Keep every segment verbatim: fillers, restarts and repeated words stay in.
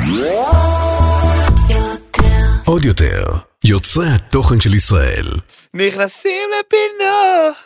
עוד יותר, יוצרי התוכן של ישראל. נכנסים לפינות.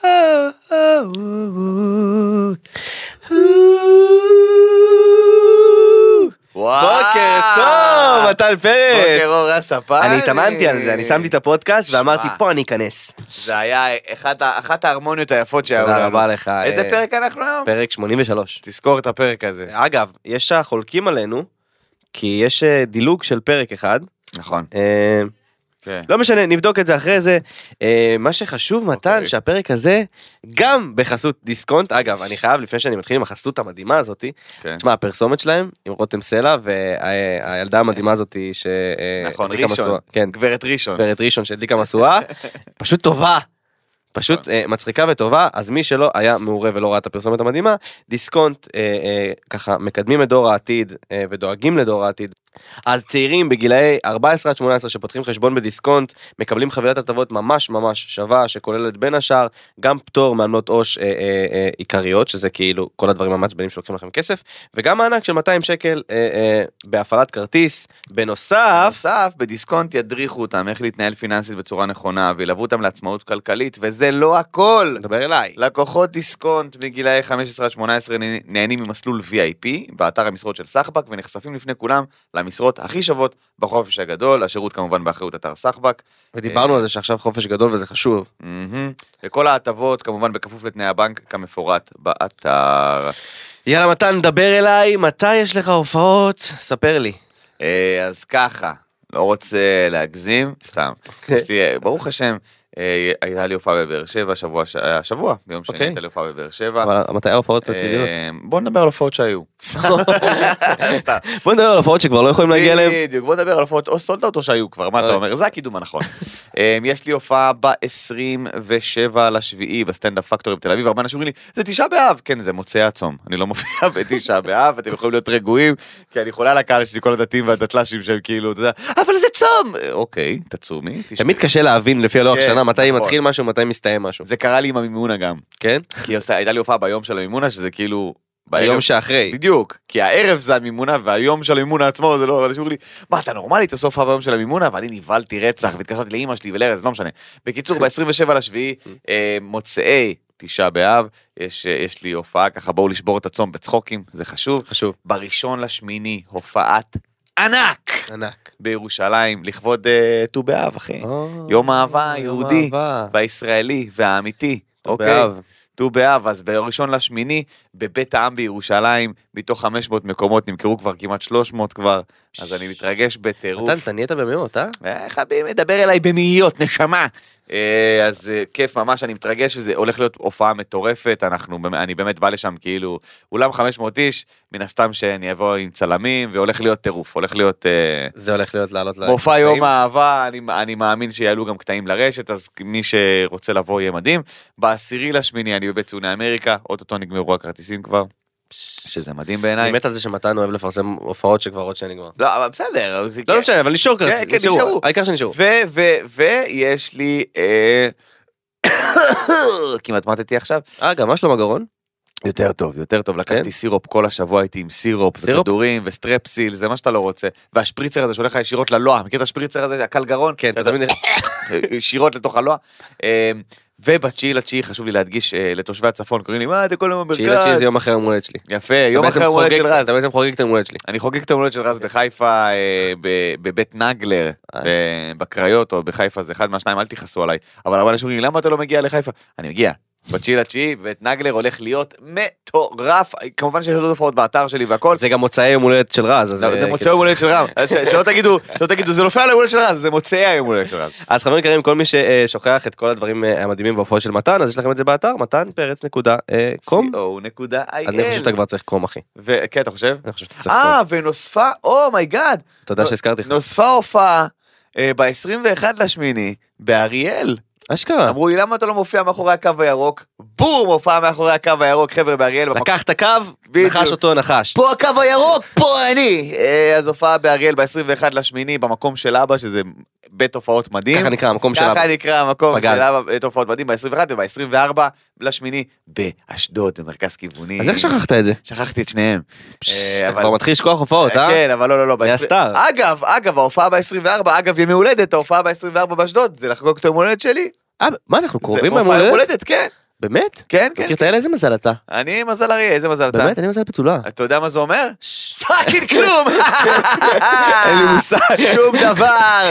בוקר טוב, מתן פרץ. בוקר אור הספן. אני התאמנתי על זה, אני שמתי את הפודקאסט ואמרתי פה אני אכנס. זה היה אחת ההרמוניות היפות שהיו לנו. תודה רבה לך. איזה פרק אנחנו היום? פרק שמונים ושלוש. תזכור את הפרק הזה. אגב, יש החולקים עלינו, כי יש דילוג של פרק אחד. נכון. לא משנה, נבדוק את זה אחרי זה. מה שחשוב מתן, שהפרק הזה גם בחסות דיסקונט. אגב, אני חייב לפני שאני מתחיל עם החסות המדהימה הזאת, תשמע, הפרסומת שלהם עם רותם סלע והילדה המדהימה הזאת נכון, ראשון, גברת ראשון גברת ראשון שהדליקה משואה, פשוט טובה, פשוט מצחיקה וטובה. אז מי שלא היה מעורב ולא ראה את הפרסומת המדהימה, דיסקונט ככה מקדמים את דור העתיד ודואגים לדור העתיד. אז צעירים בגילאי ארבע עשרה עד שמונה עשרה שפותחים חשבון בדיסקונט, מקבלים חבילת הטבות ממש ממש שווה, שכוללת בין השאר גם פטור מעמלות עו"ש אה, אה, אה, עיקריות, שזה כאילו כל הדברים המעצבנים שלוקחים לכם כסף, וגם מענק של מאתיים שקל אה, אה, בהפעלת כרטיס. בנוסף, בנוסף, בדיסקונט ידריכו אותם איך להתנהל פיננסית בצורה נכונה, וילוו אותם לעצמאות כלכלית, וזה לא הכל. דבר אליי. לקוחות דיסקונט מגילאי חמש עשרה עד שמונה עשרה נהנים ממסלול וי איי פי באתר המשרות של סחבק, ונחשפים לפני כולם למשרות הכי שוות בחופש הגדול, השירות כמובן באחריות אתר סחבק. ודיברנו על זה שעכשיו חופש גדול וזה חשוב. וכל ההטבות כמובן בכפוף לתנאי הבנק כמפורט באתר. יאללה מתן, דבר אליי, מתי יש לך הופעות? ספר לי. אז ככה, לא רוצה להגזים, סתם. ברוך השם, הייתה לי הופעה בבאר שבע, שבוע, ביום שני הייתה לי הופעה בבאר שבע. אבל מתי ההופעות הצידיות? בוא נדבר על הופעות שהיו. בוא נדבר על הופעות שכבר לא יכולים להגיע אליהם. בדיוק, בוא נדבר על הופעות או סולד אאוט או שהיו כבר, מה אתה אומר? זה הקידום הנכון. יש לי הופעה ב-עשרים ושבעה לשביעי בסטנדאפ פקטורי בתל אביב, הרבה אנשים אומרים לי, זה תשעה באב. כן, זה מוצאי הצום. אני לא מופיע בתשעה באב, אתם יכולים להיות רגועים, כי אני חולה לקהל שלי כל הדתיים והדתל"שים שהם כאילו, אתה יודע, אבל זה צום. אוקיי, תצומי. תמיד קשה להבין לפי הלוח שנה מתי מתחיל משהו, מתי מסתיים משהו. זה קרה לי עם המימונה גם. כן? כי הייתה לי הופעה ביום של המימונה, שזה כאילו ביום שאחרי. בדיוק, כי הערב זה המימונה, והיום של המימונה עצמו זה לא, אנשים אומרים לי, מה, אתה נורמלי, תעשה הופעה ביום של המימונה, ואני ניבלתי רצח, והתקשרתי לאמא שלי ולארז, לא משנה. בקיצור, ב-עשרים ושבעה לשביעי, מוצאי תשעה באב, יש, יש לי הופעה, ככה בואו לשבור את הצום בצחוקים, זה חשוב. חשוב. בראשון לשמיני, הופעת ענק. ענק. בירושלים, לכבוד ט"ו באב, אחי. יום אהבה יהודי, והישראלי, והאמיתי. ט"ו באב. ט"ו באב, אז בראשון לשמיני, בבית העם בירושלים, מתוך חמש מאות מקומות, נמכרו כבר כמעט שלוש מאות כבר, אז אני מתרגש בטירוף. מתן, אתה נהיית במאות, אה? חביב, מדבר אליי במאיות, נשמה. אז כיף ממש, אני מתרגש, וזה הולך להיות הופעה מטורפת, אנחנו, אני באמת בא לשם כאילו, אולם חמש מאות איש, מן הסתם שאני אבוא עם צלמים, והולך להיות טירוף, הולך להיות... זה הולך להיות לעלות... מופע יום האהבה, אני, אני מאמין שיעלו גם קטעים לרשת, אז מי שרוצה לבוא יהיה מדהים. בעשירי לשמיני, אני בבית צפוני אמריקה, אוטוטו נגמרו הכרטיסים כבר, שזה מדהים בעיניי. אני מת על זה שמתן אוהב לפרסם הופעות שכבר עוד שנגמר. לא, אבל בסדר. לא משנה, אבל נשאר כרטיסים. כן, נשארו. העיקר שנשארו. ויש לי... כמעט מתתי עכשיו. אה, גם מה שלום הגרון? יותר טוב, יותר טוב. לקחתי סירופ כל השבוע, הייתי עם סירופ וכדורים וסטרפסיל, זה מה שאתה לא רוצה. והשפריצר הזה שהולך ישירות ללוע, מכיר את השפריצר הזה, הקל גרון? כן, אתה תמיד... ישירות לתוך הלוע. ובתשיעי לתשיעי חשוב לי להדגיש לתושבי הצפון, קוראים לי, מה, אתה כל יום במרכז? תשיעי לתשיעי זה יום אחרי המולדת שלי. יפה, יום אחרי המולדת של רז. אתה בעצם חוגג את המולדת שלי. אני חוגג את המולדת של רז בחיפה, בבית נגלר, בקריות או בחיפה, זה אחד מהשניים, אל תיחסו עליי. אבל הרבה אנשים אומרים, למה אתה לא מגיע לחיפה? אני מגיע. בתשיעי לתשיעי, ואת נגלר הולך להיות מטורף, כמובן שיש עוד הופעות באתר שלי והכל. זה גם מוצאי יום הולדת של רז. זה מוצאי יום הולדת של רז, שלא תגידו, שלא תגידו, זה נופל על יום הולדת של רז, זה מוצאי היום הולדת של רז. אז חברים יקרים, כל מי ששוכח את כל הדברים המדהימים בהופעות של מתן, אז יש לכם את זה באתר, מתן פרץ נקודה קום. סי או נקודה איי אל. אני חושב שאתה כבר צריך קום, אחי. וכן, אתה חושב? אני חושב שאתה צריך קום. אה, ונוספה, או מי גאד. תודה שהזכרתי לך. נוספה הופעה ב-עשרים ואחד לשמיני באריאל. אשכרה. אמרו לי, למה אתה לא מופיע מאחורי הקו הירוק? בום, הופעה מאחורי הקו הירוק, חבר'ה באריאל. לקח את הקו, נחש אותו נחש. פה הקו הירוק, פה אני. אז הופעה באריאל ב-עשרים ואחד לשמיני, במקום של אבא, שזה בתופעות מדים. ככה נקרא המקום של אבא. ככה נקרא המקום פגז. של אבא בתופעות מדים ב-עשרים ואחת וב-עשרים וארבע לשמיני באשדוד, במרכז כיווני. אז איך שכחת את זה? שכחתי את שניהם. אה, אתה אבל- כבר מתחיל לשכוח הופעות, אה? כן, אבל לא, לא, לא. היה ב-עשרים סטאר. אגב, אגב, ההופעה ב-עשרים וארבע, אגב, ימי הולדת, ההופעה ב-עשרים וארבע באשדוד, זה לחגוג את היום הולדת שלי. אה, מה, אנחנו קרובים זה ביום מופע יום הולדת? הולדת, כן. באמת? כן, כן. מכיר את האלה? איזה מזל אתה? אני מזל אריה, איזה מזל אתה? באמת? אני מזל בתולה. אתה יודע מה זה אומר? פאקינג כלום! אין לי מושג. שום דבר!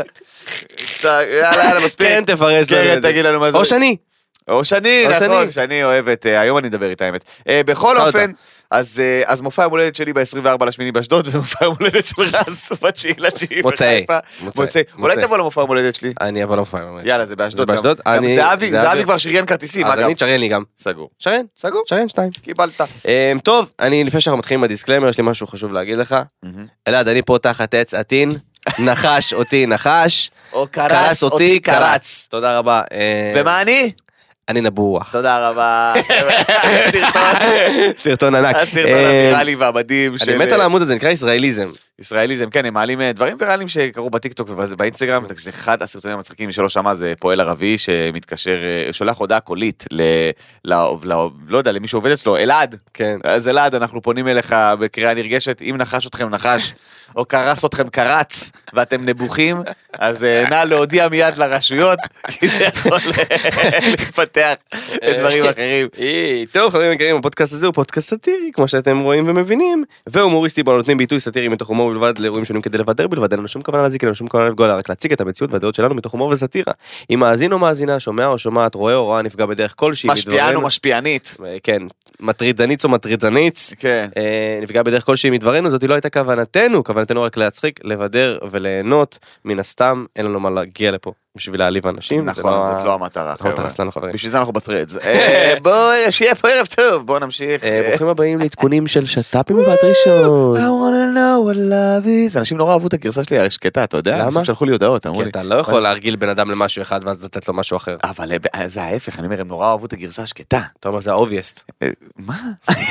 יאללה, יאללה, מספיק. כן, תפרש לנו קרן, את זה. תגיד לנו מה זה. או שני. או שני, או נכון, שני. שאני אוהבת, אה, היום אני מדבר איתה האמת. אה, בכל שאל אופן, אז אה, אז מופע יום הולדת שלי ב-עשרים וארבע לשמיני באשדוד, ומופע יום הולדת שלך סוף התשיעי לתשיעי מוצאי. בחיפה. מוצאי. מוצאי. אולי מוצאי. תבוא למופע יום הולדת שלי. אני אבוא למופע. יאללה, זה באשדוד. זה באשדוד? גם- גם אני- זהבי, זהבי- זהבי כבר שריין כרטיסים, אז אגב. אני תשרן לי גם. סגור. שרן? סגור? שרן שתיים. קיבלת. אמ, טוב, אני לפני שאנחנו מתחילים עם הדיסקליימר, יש לי משהו חשוב להגיד לך. אלעד, אני פה תחת עץ עתין, נחש אותי נחש, או קרץ אותי קרץ. תודה רבה. אמ, ומה אני? אני נבוח. תודה רבה. הסרטון, סרטון ענק. הסרטון אמ, הוויראלי והמדהים של... אני מת על העמוד הזה, נקרא ישראליזם. ישראליזם, כן, הם מעלים אה, דברים ויראליים שקרו בטיקטוק ובאינסטגרם, זה אחד הסרטונים המצחיקים, מי שלא שמע, זה פועל ערבי שמתקשר, אה, שולח הודעה קולית, ל... ל... ל... לא יודע, למי שעובד אצלו, אלעד, כן. אז אלעד, אנחנו פונים אליך בקריאה נרגשת, אם נחש אתכם נחש, או קרס אתכם קרץ, ואתם נבוכים, אז אה, נא להודיע מיד לרשויות, כי זה יכול אה, לפתח לדברים אחרים. היי, טוב חברים יקרים, הפודקאסט הזה הוא פודקאסט סאטירי כמו שאתם רואים ומבינים, והומוריסטי בו נותנים ביטוי סאטירי מתוך הומור בלבד לאירועים שונים כדי לבדר בלבד, אין לנו שום כוונה להזיק, אין לנו שום כוונה לפגוע, רק להציג את המציאות והדעות שלנו מתוך הומור וסאטירה. אם מאזין או מאזינה, שומע או שומעת, רואה או רואה נפגע בדרך כלשהי משפיען או מדברנו- משפיענית. כן, מטרידניץ או מטרידניץ, כן. אה, נפגע בדרך כלשהי מדברנו, זאת לא הייתה כוונתנו, כוונתנו רק להצחיק, לבדר וליהנות, מן הסתם אין לנו מה להגיע לפה בשביל להעליב אנשים. זה נכון, זאת לא המטרה. המטרה חבר'ה. שלנו, חברים. בשביל זה אנחנו בטרדס. אה, בואו, שיהיה פה ערב טוב, בואו נמשיך. אה, ברוכים הבאים לעדכונים של שת"פ עם מבט ראשון. I wanna know what love is. אנשים נורא אהבו את הגרסה שלי השקטה, אתה יודע? למה? אנשים שלחו לי הודעות, אמרו כי לי. אתה לא יכול להרגיל בן אדם למשהו אחד ואז לתת לו משהו אחר. אבל אה, זה ההפך, אני אומר, הם נורא אהבו את הגרסה השקטה. אתה אומר זה ה-obvious. אה, מה?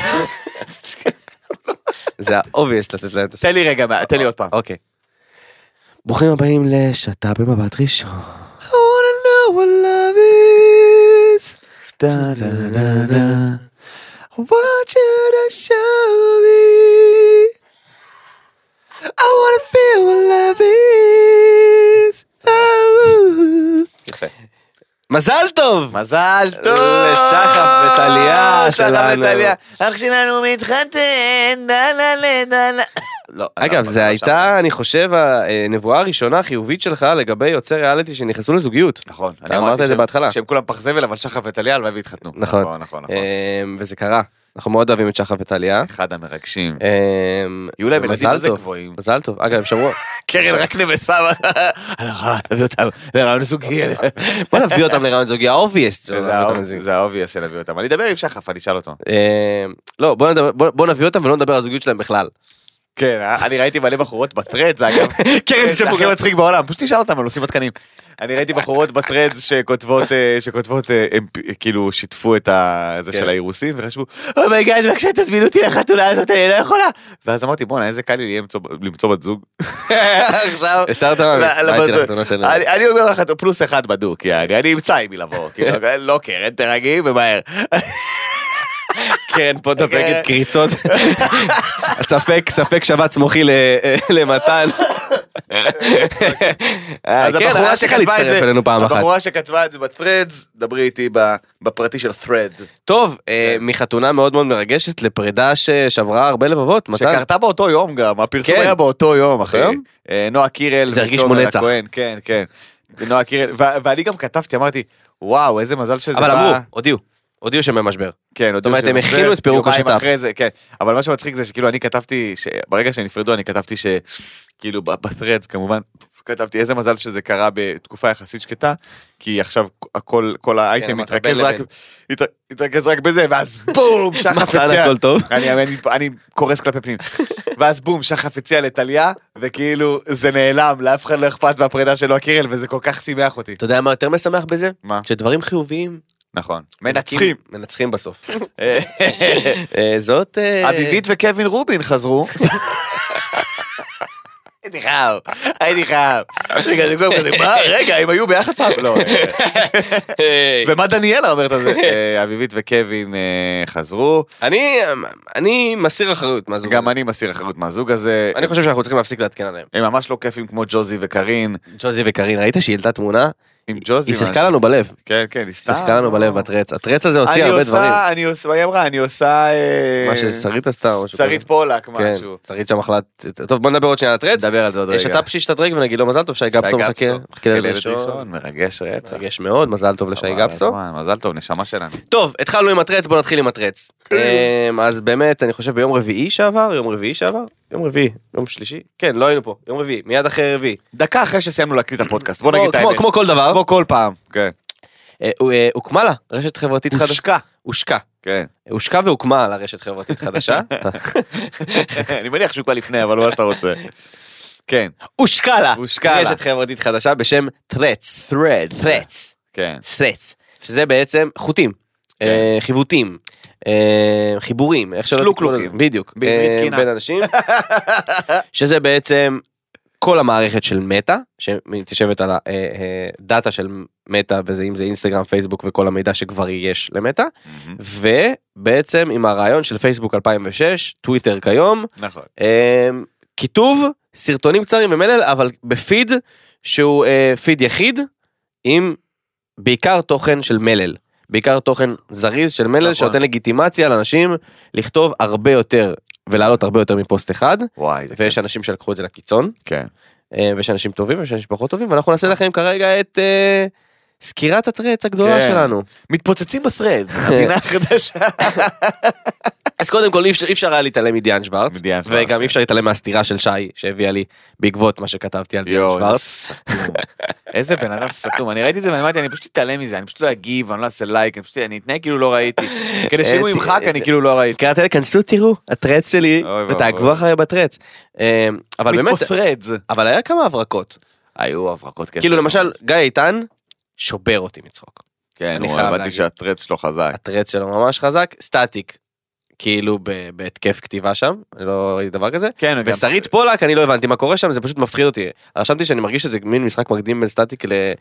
זה ה-obvious לתת להם את השם. תן לי רגע, תן לי עוד פעם. אוקיי. ברוכים הבאים לשת"פ במבט ראשון. I wanna know what love is. Da da da da. I want you to show me. I wanna feel what love is. Oh. יפה. מזל טוב! מזל טוב! לשחף וטליה שחף שלנו. וטליה. אח שלנו מתחתן, דלה לדלה. לא. אגב, לא, זה לא הייתה, אני חושב, הנבואה הראשונה החיובית שלך לגבי יוצר ריאליטי שנכנסו לזוגיות. נכון. אתה אני אמרת אמרתי את זה שהם- בהתחלה. שהם כולם פח זבל, אבל שחף וטליה הלוואי והתחתנו. נכון. נכון, נכון. נכון. אמ, וזה קרה. אנחנו מאוד אוהבים את שחף וטליה. אחד המרגשים. אמ, יהיו להם ילדים מזל איזה טוב. גבוהים. מזל טוב. אגב, הם שמרו. קרן רק נמסה. תביא אותם לרעיון זוגי. בוא נביא אותם לרעיון זוגי, ה-obvious. זה האובייס של להביא אותם. אני אדבר עם שחף, אני אשאל אותו. אמ, לא, בוא נדבר- בוא בוא נביא אותם ולא נדבר על הזוגיות שלהם בכלל. כן, אני ראיתי מלא בחורות בטרדס, אגב. כן, זה הכי מצחיק בעולם, פשוט תשאל אותם, הם עושים התקנים. אני ראיתי בחורות בטרדס שכותבות, אה, שכותבות, אה, הם פ- כאילו שיתפו את ה- זה כן. של האירוסים, וחשבו, אומייגאד, בבקשה תזמינו אותי לחתונה הזאת, אני לא יכולה. ואז אמרתי, בואנה, איזה קל לי יהיה למצוא- למצוא בת זוג. עכשיו, השארת מה? לא, לא, ראיתי בטוח. לחתונה של... אני אני אומר לך, פלוס אחד בדוק, יעני, אני אמצא עם מי לבוא, כאילו, לא קרן, תרגי ומהר. כן, פה דופקת כן. קריצות. ספק, ספק שבץ מוחי ל- למתן. אז כן, הבחורה היה צריך שכתבה את להצטרף זה, אלינו פעם אחת. הבחורה שכתבה את זה בטרדס, דברי איתי ב- בפרטי של thread. טוב, אה, מחתונה מאוד מאוד מרגשת לפרידה ששברה הרבה לבבות, מתן. שקרתה באותו יום גם, הפרסום כן. היה באותו יום, אחי. יום? אה, נועה קירל זה הרגיש ותומר כמו נצח. הכהן, כן, כן. נועה קירל, ו- ואני גם כתבתי, אמרתי, וואו, איזה מזל שזה בא. אבל אמרו, הודיעו, הודיעו שהם במשבר. כן, זאת אומרת, הם הכינו את פירוק יומיים השת"פ. אחרי זה, כן. אבל מה שמצחיק זה שכאילו אני כתבתי, ברגע שנפרדו אני כתבתי שכאילו בטרדס כמובן, כתבתי איזה מזל שזה קרה בתקופה יחסית שקטה, כי עכשיו הכל, כל האייטם אמרת, מתרכז בין רק, לבין. הת- התרכז רק בזה, ואז בום, שחף מתן, הציע, הכל טוב. אני, אני, אני קורס כלפי פנים, ואז בום, שחף הציע לטליה, וכאילו זה נעלם, לאף אחד לא אכפת מהפרידה שלו הקירל, וזה כל כך שימח אותי. אתה יודע מה יותר משמח בזה? מה? שדברים חיוביים נכון. מנצחים. מנצחים בסוף. אה, זאת... אה, אביבית וקווין רובין חזרו. הייתי חייב, הייתי חייב. רגע, זה כבר כזה, מה? רגע, הם היו ביחד פעם? לא. ומה דניאלה אומרת על זה? אביבית וקווין חזרו. אני מסיר אחריות מהזוג הזה. גם אני מסיר אחריות מהזוג הזה. אני חושב שאנחנו צריכים להפסיק להתקן עליהם. הם ממש לא כיפים כמו ג'וזי וקרין. ג'וזי וקרין, ראית שהיא העלתה תמונה? עם ג'וזי. היא שיחקה לנו בלב. כן, כן, היא סתם. שיחקה לנו בלב בטרץ. הטרץ הזה הוציא הרבה דברים. אני עושה, היא אמרה, אני עושה... מה ששרית עשתה או משהו. שרית פולק, משהו. שרית שם החלט. טוב, בוא נדבר עוד שנייה על הטרץ. נדבר על זה עוד רגע. יש אתה פשיש את הדרג ונגיד לו מזל טוב, שי גפסו מחכה. מחכה לילד ראשון. מרגש רצח. מרגש מאוד, מזל טוב לשי גפסו. מזל טוב, נשמה שלנו. טוב, התחלנו עם הטרץ, בוא נתחיל עם הטרץ. אז באמת, אני חושב ביום רביעי שעבר, יום רביעי שעבר, יום רביעי, יום שלישי, כן, לא היינו פה, יום רביעי, מיד אחרי רביעי. דקה אחרי שסיימנו להקליט את הפודקאסט, בוא נגיד את האמת. כמו כל דבר. כמו כל פעם, כן. הוקמה לה, רשת חברתית חדשה. הושקה. הושקה. כן. הושקה והוקמה לה רשת חברתית חדשה. אני מניח שהוא כבר לפני, אבל מה אתה רוצה. כן. הושקה לה. הושקה לה. רשת חברתית חדשה בשם טרץ. Threads. טרץ. כן. טרץ. שזה בעצם חוטים, חיווטים. חיבורים, שלוקלוקים. בדיוק, בין אנשים, שזה בעצם כל המערכת של מטא, שמתיישבת על הדאטה של מטא, וזה אם זה אינסטגרם, פייסבוק וכל המידע שכבר יש למטא, ובעצם עם הרעיון של פייסבוק אלפיים ושש, טוויטר כיום, נכון. כיתוב, סרטונים קצרים ומלל, אבל בפיד שהוא פיד יחיד, עם בעיקר תוכן של מלל. בעיקר תוכן זריז של מלל, שנותן לגיטימציה לאנשים לכתוב הרבה יותר, ולעלות הרבה יותר מפוסט אחד, ויש אנשים שלקחו את זה לקיצון, ויש אנשים טובים, ויש אנשים פחות טובים, ואנחנו נעשה לכם כרגע את סקירת הטרץ הגדולה שלנו. מתפוצצים בת'רדס, הפינה החדשה. אז קודם כל אי אפשר היה להתעלם מדיאן שוורץ, וגם אי אפשר להתעלם מהסתירה של שי, שהביאה לי בעקבות מה שכתבתי על דיאן שוורץ. איזה בן אדם סתום, אני ראיתי את זה ואני אמרתי, אני פשוט אתעלם מזה, אני פשוט לא אגיב, אני לא אעשה לייק, אני אתנהג כאילו לא ראיתי, כדי שהוא ימחק אני כאילו לא ראיתי. קראתי לי, כנסו תראו, הטרץ שלי, ותעקבו אחרי בטרץ. אבל באמת, אבל היה כמה הברקות. היו הברקות כסף. כאילו למשל, גיא איתן, שובר אותי מצחוק. כן, הוא הבנתי שהטרץ שלו חזק. הטרץ שלו ממש חזק, סטטיק. כאילו בהתקף כתיבה שם, אני לא ראיתי דבר כזה. כן, ושרית פולק, אני לא הבנתי מה קורה שם, זה פשוט מפחיד אותי. רשמתי שאני מרגיש שזה מין משחק מקדים בין סטטיק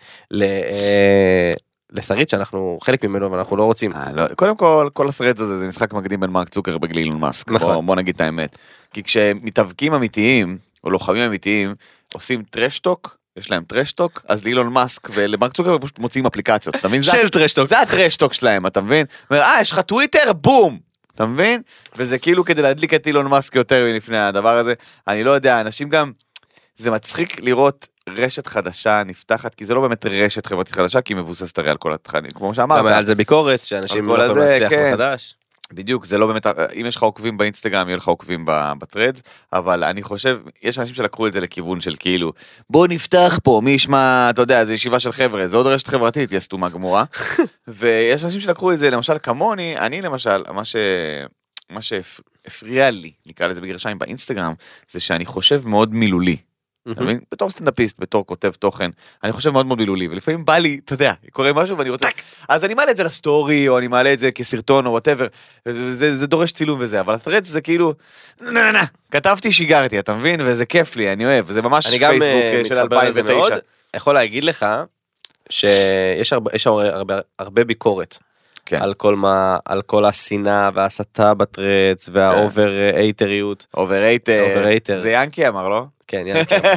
לשרית, שאנחנו חלק ממנו ואנחנו לא רוצים. קודם כל, כל הסרט הזה זה משחק מקדים בין מרק צוקרברג לאילון מאסק. בוא נגיד את האמת. כי כשמתאבקים אמיתיים, או לוחמים אמיתיים, עושים טרשטוק, יש להם טרשטוק, אז לאילון מאסק ולמרק צוקרברג פשוט מוצאים אפליקציות, אתה מבין? של טרשטוק. זה הטרשטוק שלהם, אתה מבין? אומר, אה, יש לך טוויטר? בום! אתה מבין? וזה כאילו כדי להדליק את אילון מאסק יותר מלפני הדבר הזה. אני לא יודע, אנשים גם, זה מצחיק לראות רשת חדשה נפתחת, כי זה לא באמת רשת חברתית חדשה, כי היא מבוססת הרי על כל התכנים, כמו שאמרת. גם על זה ביקורת, שאנשים לא יכולים להצליח מחדש. בדיוק, זה לא באמת, אם יש לך עוקבים באינסטגרם, יהיה לך עוקבים בטרדס, אבל אני חושב, יש אנשים שלקחו את זה לכיוון של כאילו, בוא נפתח פה, מי ישמע, אתה יודע, זה ישיבה של חבר'ה, זה עוד רשת חברתית, היא סתומה גמורה, ויש אנשים שלקחו את זה, למשל כמוני, אני למשל, מה ש... מה שהפריע לי, נקרא לזה בגרשיים באינסטגרם, זה שאני חושב מאוד מילולי. אתה מבין? בתור סטנדאפיסט, בתור כותב תוכן, אני חושב מאוד מאוד מילולי, ולפעמים בא לי, אתה יודע, קורה משהו ואני רוצה, אז אני מעלה את זה לסטורי, או אני מעלה את זה כסרטון, או whatever, זה, זה דורש צילום וזה, אבל הטרדס זה כאילו, נה, נה, כתבתי, שיגרתי, אתה מבין? וזה כיף לי, אני אוהב, זה ממש פייסבוק של אלפיים ותשע. יכול להגיד לך, שיש הרבה, יש הרבה, הרבה ביקורת, כן. על כל מה, על כל השנאה וההסתה בטרדס, והאובר אייטריות. אובר אייטר. זה ינקי אמר, לא? כן, ינקי אמר.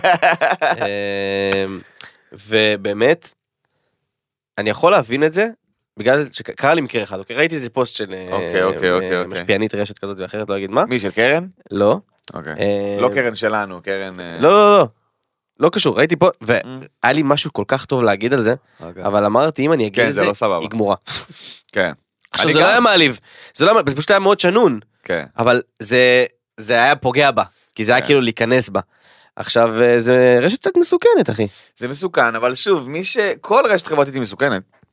ובאמת, אני יכול להבין את זה, בגלל שקרה לי מקרה אחד, אוקיי? ראיתי איזה פוסט של אוקיי, אוקיי, אוקיי. משפיענית רשת כזאת ואחרת, לא אגיד מה. מי, של קרן? לא. אוקיי. לא קרן שלנו, קרן... לא, לא, לא. לא קשור, ראיתי פה, והיה לי משהו כל כך טוב להגיד על זה, אבל אמרתי, אם אני אגיד את זה, היא גמורה. כן. עכשיו, זה לא היה מעליב, זה פשוט היה מאוד שנון, אבל זה היה פוגע בה, כי זה היה כאילו להיכנס בה. עכשיו, זה רשת קצת מסוכנת, אחי. זה מסוכן, אבל שוב, מי ש... כל רשת חברתית היא מסוכנת.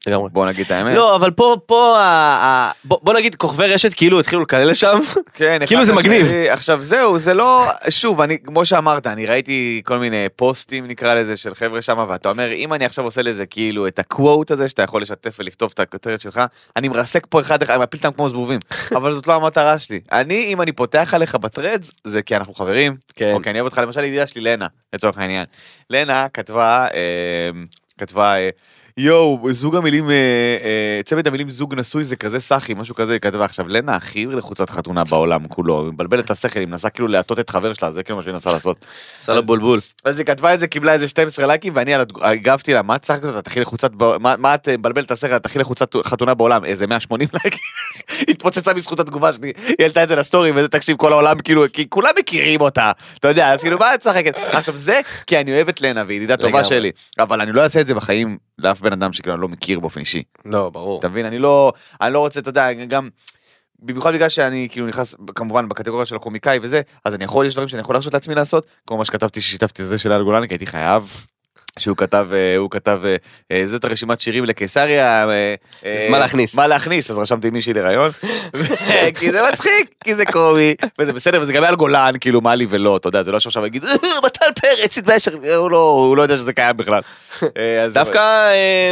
לגמרי. בוא נגיד את האמת. לא, אבל פה, פה, בוא נגיד, כוכבי רשת כאילו התחילו לקלל לשם, כאילו זה מגניב. עכשיו זהו, זה לא, שוב, אני, כמו שאמרת, אני ראיתי כל מיני פוסטים, נקרא לזה, של חבר'ה שם, ואתה אומר, אם אני עכשיו עושה לזה כאילו את הקוואט הזה, שאתה יכול לשתף ולכתוב את הכותרת שלך, אני מרסק פה אחד, אני מפיל אותם כמו זבובים, אבל זאת לא המטרה שלי. אני, אם אני פותח עליך בטרדס, זה כי אנחנו חברים, או כי אני אוהב אותך, למשל, ידידה שלי, לנה, לצורך העניין. לנה כתבה, כתבה, יואו, זוג המילים, צמד המילים זוג נשוי זה כזה סחי, משהו כזה, כתבה עכשיו, לנה הכי לחוצת חתונה בעולם כולו, מבלבל את השכל, היא מנסה כאילו להטות את חבר שלה, זה כאילו מה שהיא מנסה לעשות. עשה לו בולבול. אז היא כתבה את זה, קיבלה איזה שתים עשרה לייקים, ואני הגבתי לה, מה צחקת אותה, תכי לחוצת, מה את מבלבל את השכל, תכי לחוצת חתונה בעולם, איזה מאה ושמונים לייקים, התפוצצה בזכות התגובה שלי, היא העלתה את זה לסטורי, וזה תקשיב כל העולם, כאילו, כי כולם מכירים אותה, אתה יודע, אז כאילו, מה את צחקת? עכשיו זה, כי אני אוהבת לנה, והיא ידידה טובה שלי, אבל אני לא אעשה את זה בחיים לאף בן אדם שכאילו אני לא מכיר באופן אישי. לא, ברור. אתה מבין? אני לא, אני לא רוצה, אתה יודע, גם, במיוחד בגלל שאני כאילו נכנס כמובן בקטגוריה של הקומיקאי וזה, אז אני יכול, יש דברים שאני יכול להרשות לעצמי לעשות, כמו מה שכתבתי, ששיתפתי את זה של אייל גולני, כי הייתי חייב, שהוא כתב, הוא כתב, זאת הרשימת שירים לקיסריה, מה להכניס? מה להכניס, אז רשמתי מישהי להיריון, כי זה מצחיק, כי זה קומי, וזה בסדר, וזה גם אייל גולן, כאילו מה לי ולא, אתה יודע, זה לא שעכשיו אגיד, מתן פרץ, הוא לא יודע שזה קיים בכלל. דווקא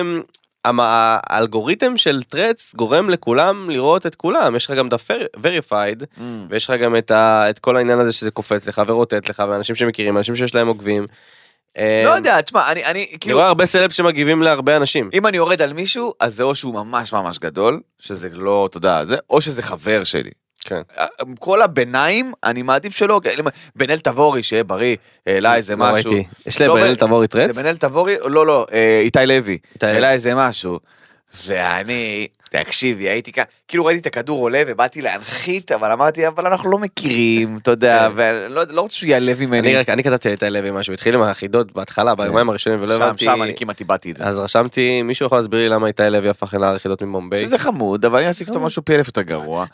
האלגוריתם של טרדס גורם לכולם לראות את כולם, יש לך גם את ה-verified, ויש לך גם את כל העניין הזה שזה קופץ לך ורוטט לך, ואנשים שמכירים, אנשים שיש להם עוקבים. לא יודע, תשמע, אני, אני, אני רואה הרבה סלב שמגיבים להרבה אנשים. אם אני יורד על מישהו, אז זה או שהוא ממש ממש גדול, שזה לא, אתה יודע, זה, או שזה חבר שלי. כן. כל הביניים, אני מעדיף שלא, בן-אל תבורי, שיהיה בריא, אליי איזה משהו. יש להם בן-אל תבורי טרדס? בן-אל תבורי, לא, לא, איתי לוי, אליי איזה משהו. ואני, תקשיבי, הייתי כאן, כאילו ראיתי את הכדור עולה ובאתי להנחית, אבל אמרתי, אבל אנחנו לא מכירים, אתה יודע, ולא רוצה שהוא יעלב ממני. אני כתבתי לאיתי לוי משהו, התחיל עם החידות בהתחלה, ביומיים הראשונים, ולא הבנתי. שם אני כמעט איבדתי את זה. אז רשמתי, מישהו יכול להסביר לי למה איתי לוי הפך אל החידות מבומביי. שזה חמוד, אבל אני אעסיק אותו משהו פי אלף יותר גרוע.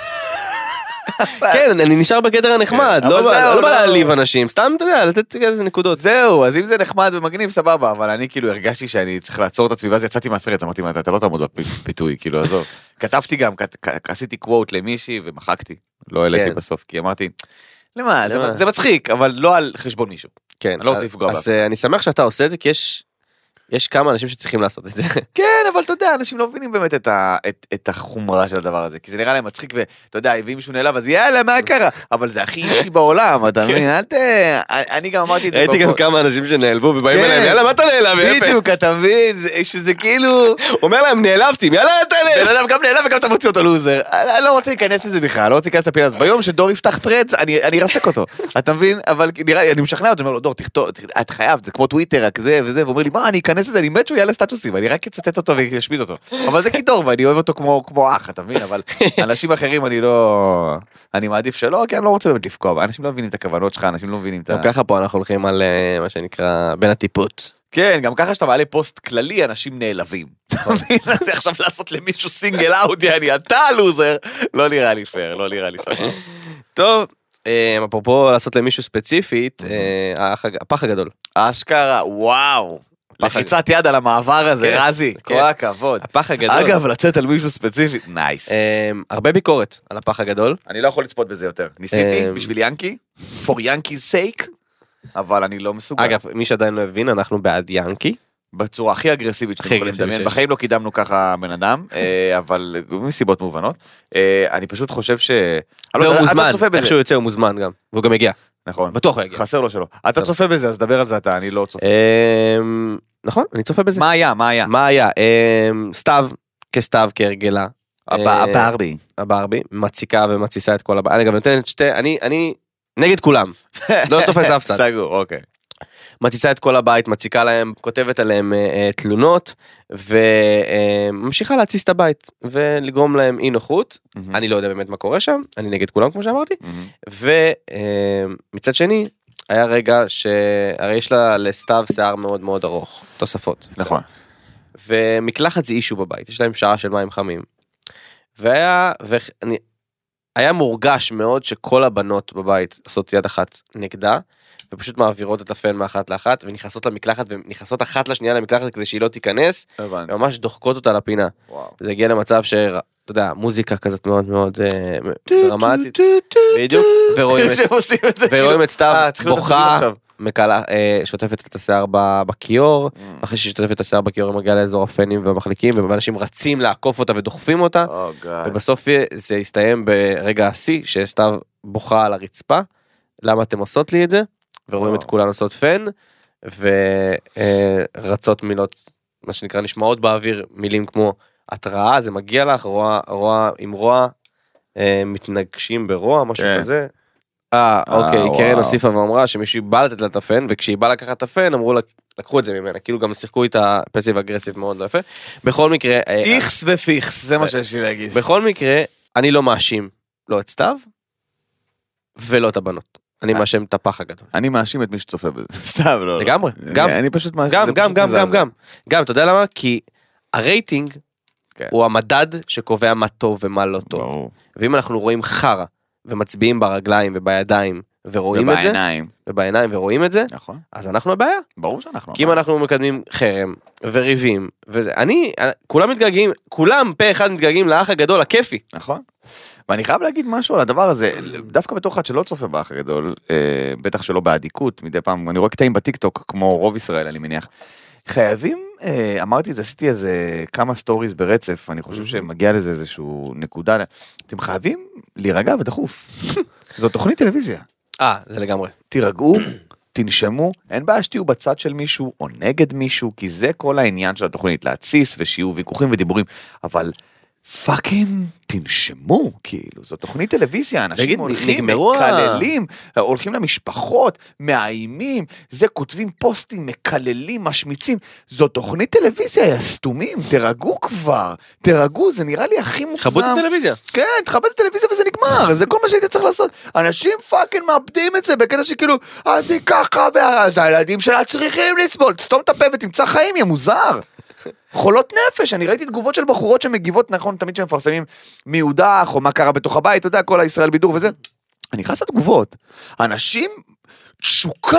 כן, אני נשאר בגדר הנחמד, לא בא להעליב אנשים, סתם אתה יודע, לתת איזה נקודות. זהו, אז אם זה נחמד ומגניב, סבבה, אבל אני כאילו הרגשתי שאני צריך לעצור את עצמי, ואז יצאתי מהפרץ, אמרתי, אתה לא תעמוד בפיתוי, כאילו, עזוב. כתבתי גם, עשיתי קוואט למישהי ומחקתי, לא העליתי בסוף, כי אמרתי, למה, זה מצחיק, אבל לא על חשבון מישהו. כן, אני לא רוצה לפגוע. אז אני שמח שאתה עושה את זה, כי יש... יש כמה אנשים שצריכים לעשות את זה. כן, אבל אתה יודע, אנשים לא מבינים באמת את, ה, את, את החומרה של הדבר הזה, כי זה נראה להם מצחיק, ואתה יודע, ואם מישהו נעלב, אז יאללה, מה קרה? אבל זה הכי אישי בעולם, אתה מבין? אל ת... אני גם אמרתי את זה. ראיתי גם כמה אנשים שנעלבו, ובאים אליהם, יאללה, מה אתה נעלב? בדיוק, אתה מבין, שזה כאילו... אומר להם, נעלבתי, יאללה, אתה נעלב. בן אדם גם נעלב וגם אתה מוציא אותו לוזר. אני לא רוצה להיכנס לזה בכלל, לא רוצה להיכנס לפינה הזאת. ביום שדור יפתח טרדס, אני ארסק אותו. אתה מבין? אבל אני משכנע אותו, אני אומר לו, דור, תכתוב, אתה חייב, זה כמו טוויטר, רק זה וזה, ואומר לי, מה, אני אכנס לזה, אני מת שהוא יעלה סטטוסים, אני רק אצטט אותו וישמיד אותו. אבל זה כידור, ואני אוהב אותו כמו, כמו אח, אתה מבין? אבל אנשים אחרים אני לא... אני מעדיף שלא, כי אני לא רוצה באמת לפגוע. אנשים לא מבינים את הכוונות שלך, אנשים לא מבינים את ה... גם ככה פה אנחנו הולכים על מה שנקרא בין הטיפות. כן, גם ככה שאתה מעלה פוסט כללי, אנשים נעלבים. אתה מבין? אז עכשיו לעשות למישהו סינגל אאוט, יעני, אתה לוזר. לא נראה לי פייר, לא נראה לי סבבה. טוב, אפרופו לעשות למישהו ספציפית, הפח הגדול. אשכרה, וואו. לחיצת יד על המעבר הזה, רזי, כל הכבוד. הפח הגדול. אגב, לצאת על מישהו ספציפי, נייס. הרבה ביקורת על הפח הגדול. אני לא יכול לצפות בזה יותר. ניסיתי בשביל ינקי, for Yankees sake, אבל אני לא מסוגל. אגב, מי שעדיין לא הבין, אנחנו בעד ינקי. בצורה הכי אגרסיבית שאתם יכולים לדמיין. בחיים לא קידמנו ככה בן אדם, אבל מסיבות מובנות. אני פשוט חושב ש... והוא מוזמן, איך שהוא יוצא הוא מוזמן גם, והוא גם הגיע. נכון. בטוח הוא יגיע. חסר לו שלא. אתה צופה בזה, אז דבר על זה אתה, אני לא צופה. נכון, אני צופה בזה. מה היה? מה היה? מה היה? סתיו, כסתיו, כהרגלה. הברבי. הברבי, מציקה ומציסה את כל הבא. אני גם נותנת שתי, אני, אני נגד כולם. לא תופס אף צד. סגור, אוקיי. מציצה את כל הבית, מציקה להם, כותבת עליהם תלונות, וממשיכה להציס את הבית, ולגרום להם אי נוחות. אני לא יודע באמת מה קורה שם, אני נגד כולם כמו שאמרתי. ומצד שני, היה רגע שהרי יש לה לסתיו שיער מאוד מאוד ארוך, תוספות. נכון. ומקלחת זה אישו בבית, יש להם שעה של מים חמים. והיה, ואני, היה מורגש מאוד שכל הבנות בבית עושות יד אחת נגדה, ופשוט מעבירות את הפן מאחת לאחת, ונכנסות למקלחת, ונכנסות אחת לשנייה למקלחת, כדי שהיא לא תיכנס, וממש דוחקות אותה לפינה. זה הגיע למצב ש... אתה יודע, מוזיקה כזאת מאוד מאוד דרמטית, בדיוק, ורואים את סתיו בוכה, שוטפת את השיער בכיור, אחרי שהיא שוטפת את השיער בכיור היא מגיעה לאזור הפנים והמחליקים, ואנשים רצים לעקוף אותה ודוחפים אותה, ובסוף זה יסתיים ברגע השיא, שסתיו בוכה על הרצפה, למה אתם עושות לי את זה, ורואים את כולן עושות פן, ורצות מילות, מה שנקרא נשמעות באוויר, מילים כמו התראה, זה מגיע לך, רוע, רוע, עם רוע, אה, מתנגשים ברוע, משהו כן. כזה. אה, אוקיי, קרן הוסיפה ואמרה שמישהו בא לתת לה את הפן, וכשהיא באה לקחת את הפן, אמרו לה, לקחו את זה ממנה, כאילו גם שיחקו איתה פסיב אגרסיב מאוד לא יפה. בכל מקרה... איכס ופיכס, זה מה שיש לי להגיד. בכל מקרה, אני לא מאשים, לא את סתיו, ולא את הבנות. אני מאשים את הפח הגדול. אני מאשים את מי שצופה בזה. סתיו, לא. לגמרי, גם. אני פשוט מאשים. גם, גם, גם, גם, גם. גם, אתה יודע למה? כי הרייטינג הוא המדד שקובע מה טוב ומה לא טוב. ואם אנחנו רואים חרה, ומצביעים ברגליים ובידיים, ורואים את זה, ובעיניים. ובעיניים ורואים את זה, נכון. אז אנחנו הבעיה. ברור שאנחנו. כי אם אנחנו מקדמים חרם, וריבים, ואני, כולם מתגעגעים, כולם פה אחד מתגעגעים לאח הגדול, הכיפי. נכון. ואני חייב להגיד משהו על הדבר הזה, דווקא בתור אחד שלא צופה באח הגדול, בטח שלא בעדיקות, מדי פעם, אני רואה קטעים בטיקטוק, כמו רוב ישראל, אני מניח, חייבים, אמרתי את זה, עשיתי איזה כמה סטוריז ברצף, אני חושב שמגיע לזה איזשהו נקודה, אתם חייבים להירגע ודחוף. זו תוכנית טלוויזיה. אה, זה לגמרי. תירגעו, תנשמו, אין בעיה שתהיו בצד של מישהו או נגד מישהו, כי זה כל העניין של התוכנית, להציס ושיהיו ויכוחים ודיבורים, אבל פאקינג תנשמו, כאילו, זו תוכנית טלוויזיה, אנשים הולכים, מקללים, הולכים למשפחות, מאיימים, זה כותבים פוסטים, מקללים, משמיצים, זו תוכנית טלוויזיה, יא סתומים, תרגעו כבר, תרגעו, זה נראה לי הכי מוגזם. תכבדו את הטלוויזיה. כן, תכבד את הטלוויזיה וזה נגמר, זה כל מה שהייתי צריך לעשות. אנשים פאקינג מאבדים את זה, בקטע שכאילו, אז היא ככה, ואז הילדים שלה צריכים לסבול, תסתום את הפה ותמצא חיים, יא מוזר. חולות נפש, אני ראיתי תגובות של בחורות שמגיבות, נכון, תמיד שמפרסמים מי הודח, או מה קרה בתוך הבית, אתה יודע, כל הישראל בידור וזה. אני נכנס לתגובות. אנשים תשוקה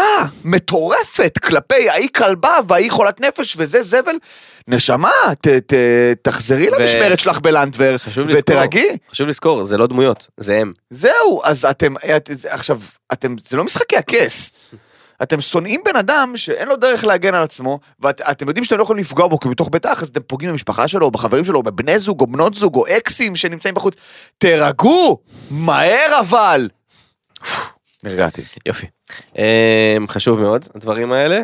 מטורפת כלפי האי כלבה והאי חולת נפש וזה זבל. נשמה, ת, ת, תחזרי ו... למשמרת שלך בלנדבר ותרגי. חשוב לזכור, זה לא דמויות, זה הם. זהו, אז אתם, את, עכשיו, אתם, זה לא משחקי הכס. אתם שונאים בן אדם שאין לו דרך להגן על עצמו, ואתם יודעים שאתם לא יכולים לפגוע בו, כי בתוך ביתך, אז אתם פוגעים במשפחה שלו, או בחברים שלו, או בבני זוג, או בנות זוג, או אקסים שנמצאים בחוץ. תרגעו, מהר אבל. נרגעתי. יופי. חשוב מאוד, הדברים האלה.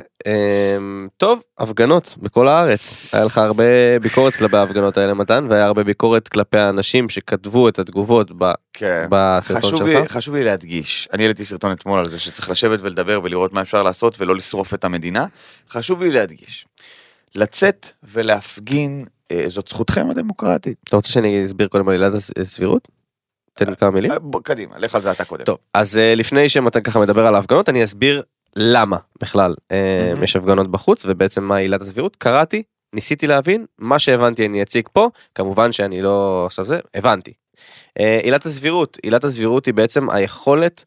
טוב, הפגנות בכל הארץ. היה לך הרבה ביקורת כלפי ההפגנות האלה, מתן, והיה הרבה ביקורת כלפי האנשים שכתבו את התגובות בסרטון שלך. חשוב לי להדגיש, אני העליתי סרטון אתמול על זה שצריך לשבת ולדבר ולראות מה אפשר לעשות ולא לשרוף את המדינה. חשוב לי להדגיש, לצאת ולהפגין, זאת זכותכם הדמוקרטית. אתה רוצה שאני אסביר קודם על עילת הסבירות? תן כמה מילים? קדימה, לך על זה אתה קודם. טוב, אז לפני שמתן ככה מדבר על ההפגנות, אני אסביר למה בכלל יש הפגנות בחוץ, ובעצם מה עילת הסבירות. קראתי, ניסיתי להבין, מה שהבנתי אני אציג פה, כמובן שאני לא עכשיו זה, הבנתי. עילת הסבירות, עילת הסבירות היא בעצם היכולת,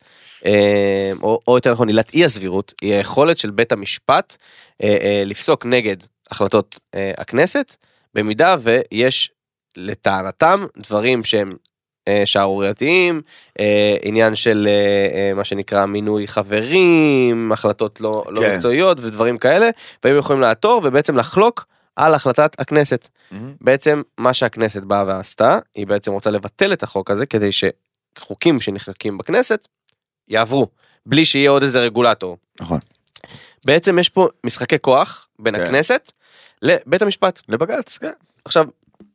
או, או יותר נכון, עילת אי הסבירות, היא היכולת של בית המשפט לפסוק נגד החלטות הכנסת, במידה ויש לטענתם דברים שהם שערורייתיים, עניין של מה שנקרא מינוי חברים, החלטות לא, לא מקצועיות ודברים כאלה, והם יכולים לעתור ובעצם לחלוק על החלטת הכנסת. בעצם מה שהכנסת באה ועשתה, היא בעצם רוצה לבטל את החוק הזה, כדי שחוקים שנחקקים בכנסת יעברו, בלי שיהיה עוד איזה רגולטור. נכון. בעצם יש פה משחקי כוח בין הכנסת לבית המשפט. לבג"ץ, כן. עכשיו,